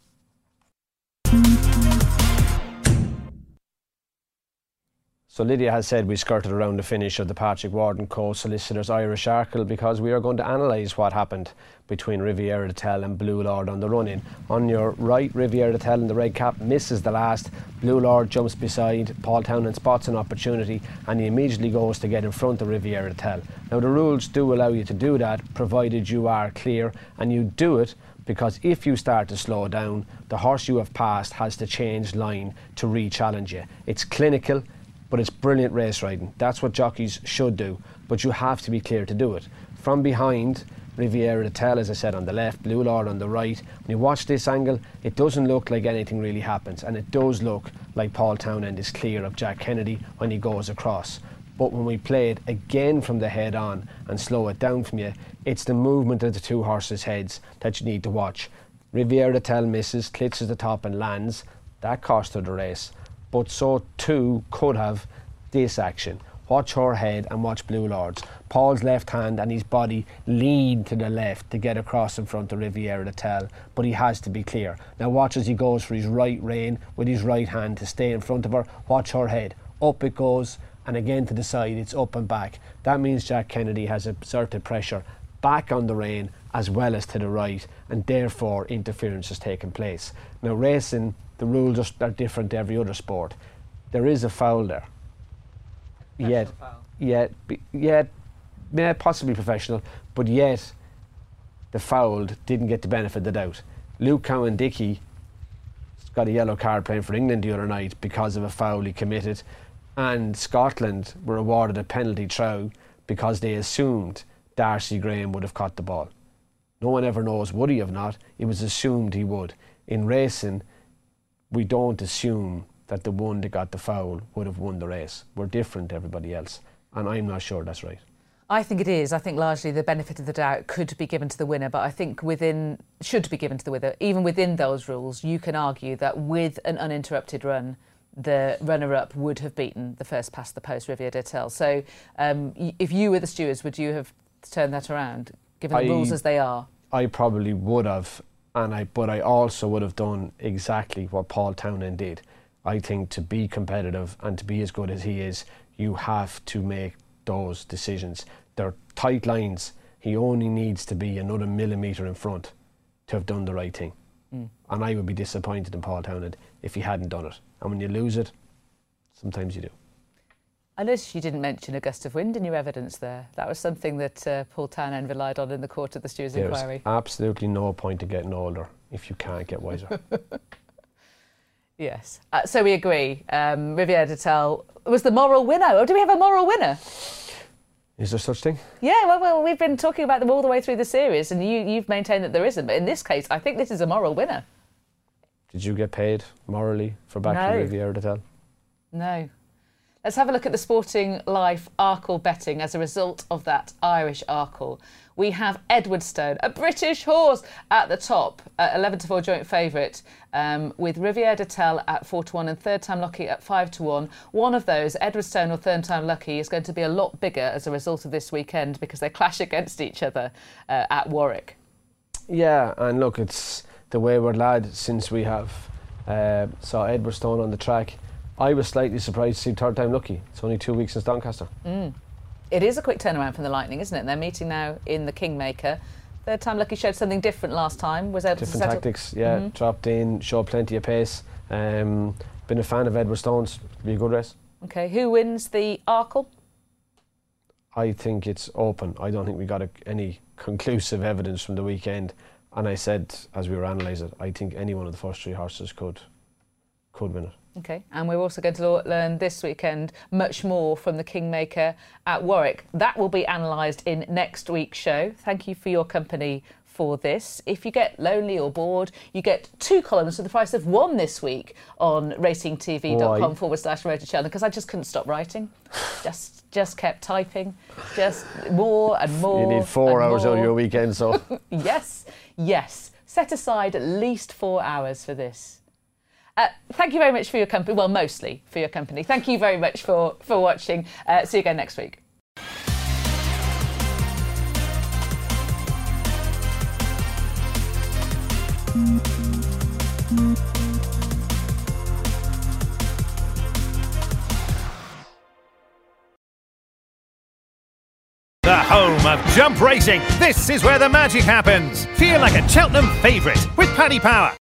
So Lydia has said we skirted around the finish of the Patrick Warden Co-Solicitors Irish Arkle because we are going to analyse what happened between Riviera de Tel and Blue Lord on the run-in. On your right, Riviera de Tel in the red cap misses the last. Blue Lord jumps beside. Paul Townend spots an opportunity and he immediately goes to get in front of Riviera de Tel. Now the rules do allow you to do that provided you are clear, and you do it because if you start to slow down, the horse you have passed has to change line to re-challenge you. It's clinical, but it's brilliant race riding. That's what jockeys should do, but you have to be clear to do it. From behind, Riviera de Tel, as I said, on the left, Blue Lord on the right. When you watch this angle, it doesn't look like anything really happens, and it does look like Paul Townend is clear of Jack Kennedy when he goes across. But when we play it again from the head on and slow it down from you, it's the movement of the two horses' heads that you need to watch. Riviera de Tel misses, clitches the top and lands. That cost her the race. But so too could have this action. Watch her head and watch Blue Lord's. Paul's left hand and his body lean to the left to get across in front of Riviera de Tel, but he has to be clear. Now watch as he goes for his right rein with his right hand to stay in front of her. Watch her head. Up it goes, and again to the side, it's up and back. That means Jack Kennedy has exerted pressure back on the rein as well as to the right, and therefore interference has taken place. Now racing, the rules are different to every other sport. There is a foul there. Yet, foul. yet, yet, yeah, possibly professional, but yet the fouled didn't get the benefit of the doubt. Luke Cowan-Dickey got a yellow card playing for England the other night because of a foul he committed, and Scotland were awarded a penalty throw because they assumed Darcy Graham would have caught the ball. No one ever knows would he have not. It was assumed he would. in racing, we don't assume that the one that got the foul would have won the race. We're different to everybody else, and I'm not sure that's right. I think it is. I think largely the benefit of the doubt could be given to the winner, but I think within should be given to the winner. Even within those rules, you can argue that with an uninterrupted run, the runner-up would have beaten the first past the post, Riviere d'Etel. So um, if you were the stewards, would you have turned that around, given the I, rules as they are? I probably would have, and I but I also would have done exactly what Paul Townend did. I think to be competitive and to be as good as he is, you have to make those decisions. They're tight lines. He only needs to be another millimetre in front to have done the right thing. Mm. And I would be disappointed in Paul Townend if he hadn't done it. And when you lose it, sometimes you do. I noticed you didn't mention a gust of wind in your evidence there. That was something that uh, Paul Townend relied on in the court of the Stewards' There's inquiry. absolutely no point in getting older if you can't get wiser. Yes. Uh, so we agree. Um, Riviere d'Etel was the moral winner. Or do we have a moral winner? Is there such thing? Yeah, well, well, we've been talking about them all the way through the series, and you, you've maintained that there isn't. But in this case, I think this is a moral winner. Did you get paid morally for backing No. Riviere d'Etel? No. Let's have a look at the Sporting Life Arkle betting as a result of that Irish Arkle. We have Edwardstone, a British horse, at the top, at eleven to four joint favourite, um, with Riviere d'Etel at four to one and Third Time Lucky at five to one. One of those, Edwardstone or Third Time Lucky, is going to be a lot bigger as a result of this weekend because they clash against each other uh, at Warwick. Yeah, and look, it's the wayward lad since we have uh, saw Edwardstone on the track. I was slightly surprised to see Third Time Lucky. It's only two weeks since Doncaster. Mm. It is a quick turnaround from the Lightning, isn't it? They're meeting now in the Kingmaker. Third Time Lucky showed something different last time. Was able different to settle. tactics, yeah. Mm-hmm. Dropped in, showed plenty of pace. Um, been a fan of Edwardstone's. Be a good race. Okay, who wins the Arkle? I think it's open. I don't think we got a, any conclusive evidence from the weekend. And I said, as we were analysing it, I think any one of the first three horses could could win it. Okay, and we're also going to learn this weekend much more from the Kingmaker at Warwick. That will be analysed in next week's show. Thank you for your company for this. If you get lonely or bored, you get two columns for the price of one this week on racingtv.com forward slash Road to Cheltenham, because I just couldn't stop writing. Just just kept typing. Just more and more. You need four and hours more. out of your weekend, so. Yes, yes. Set aside at least four hours for this. Uh, thank you very much for your company. Well, mostly for your company. Thank you very much for, for watching. Uh, see you again next week. The home of jump racing. This is where the magic happens. Feel like a Cheltenham favourite with Paddy Power.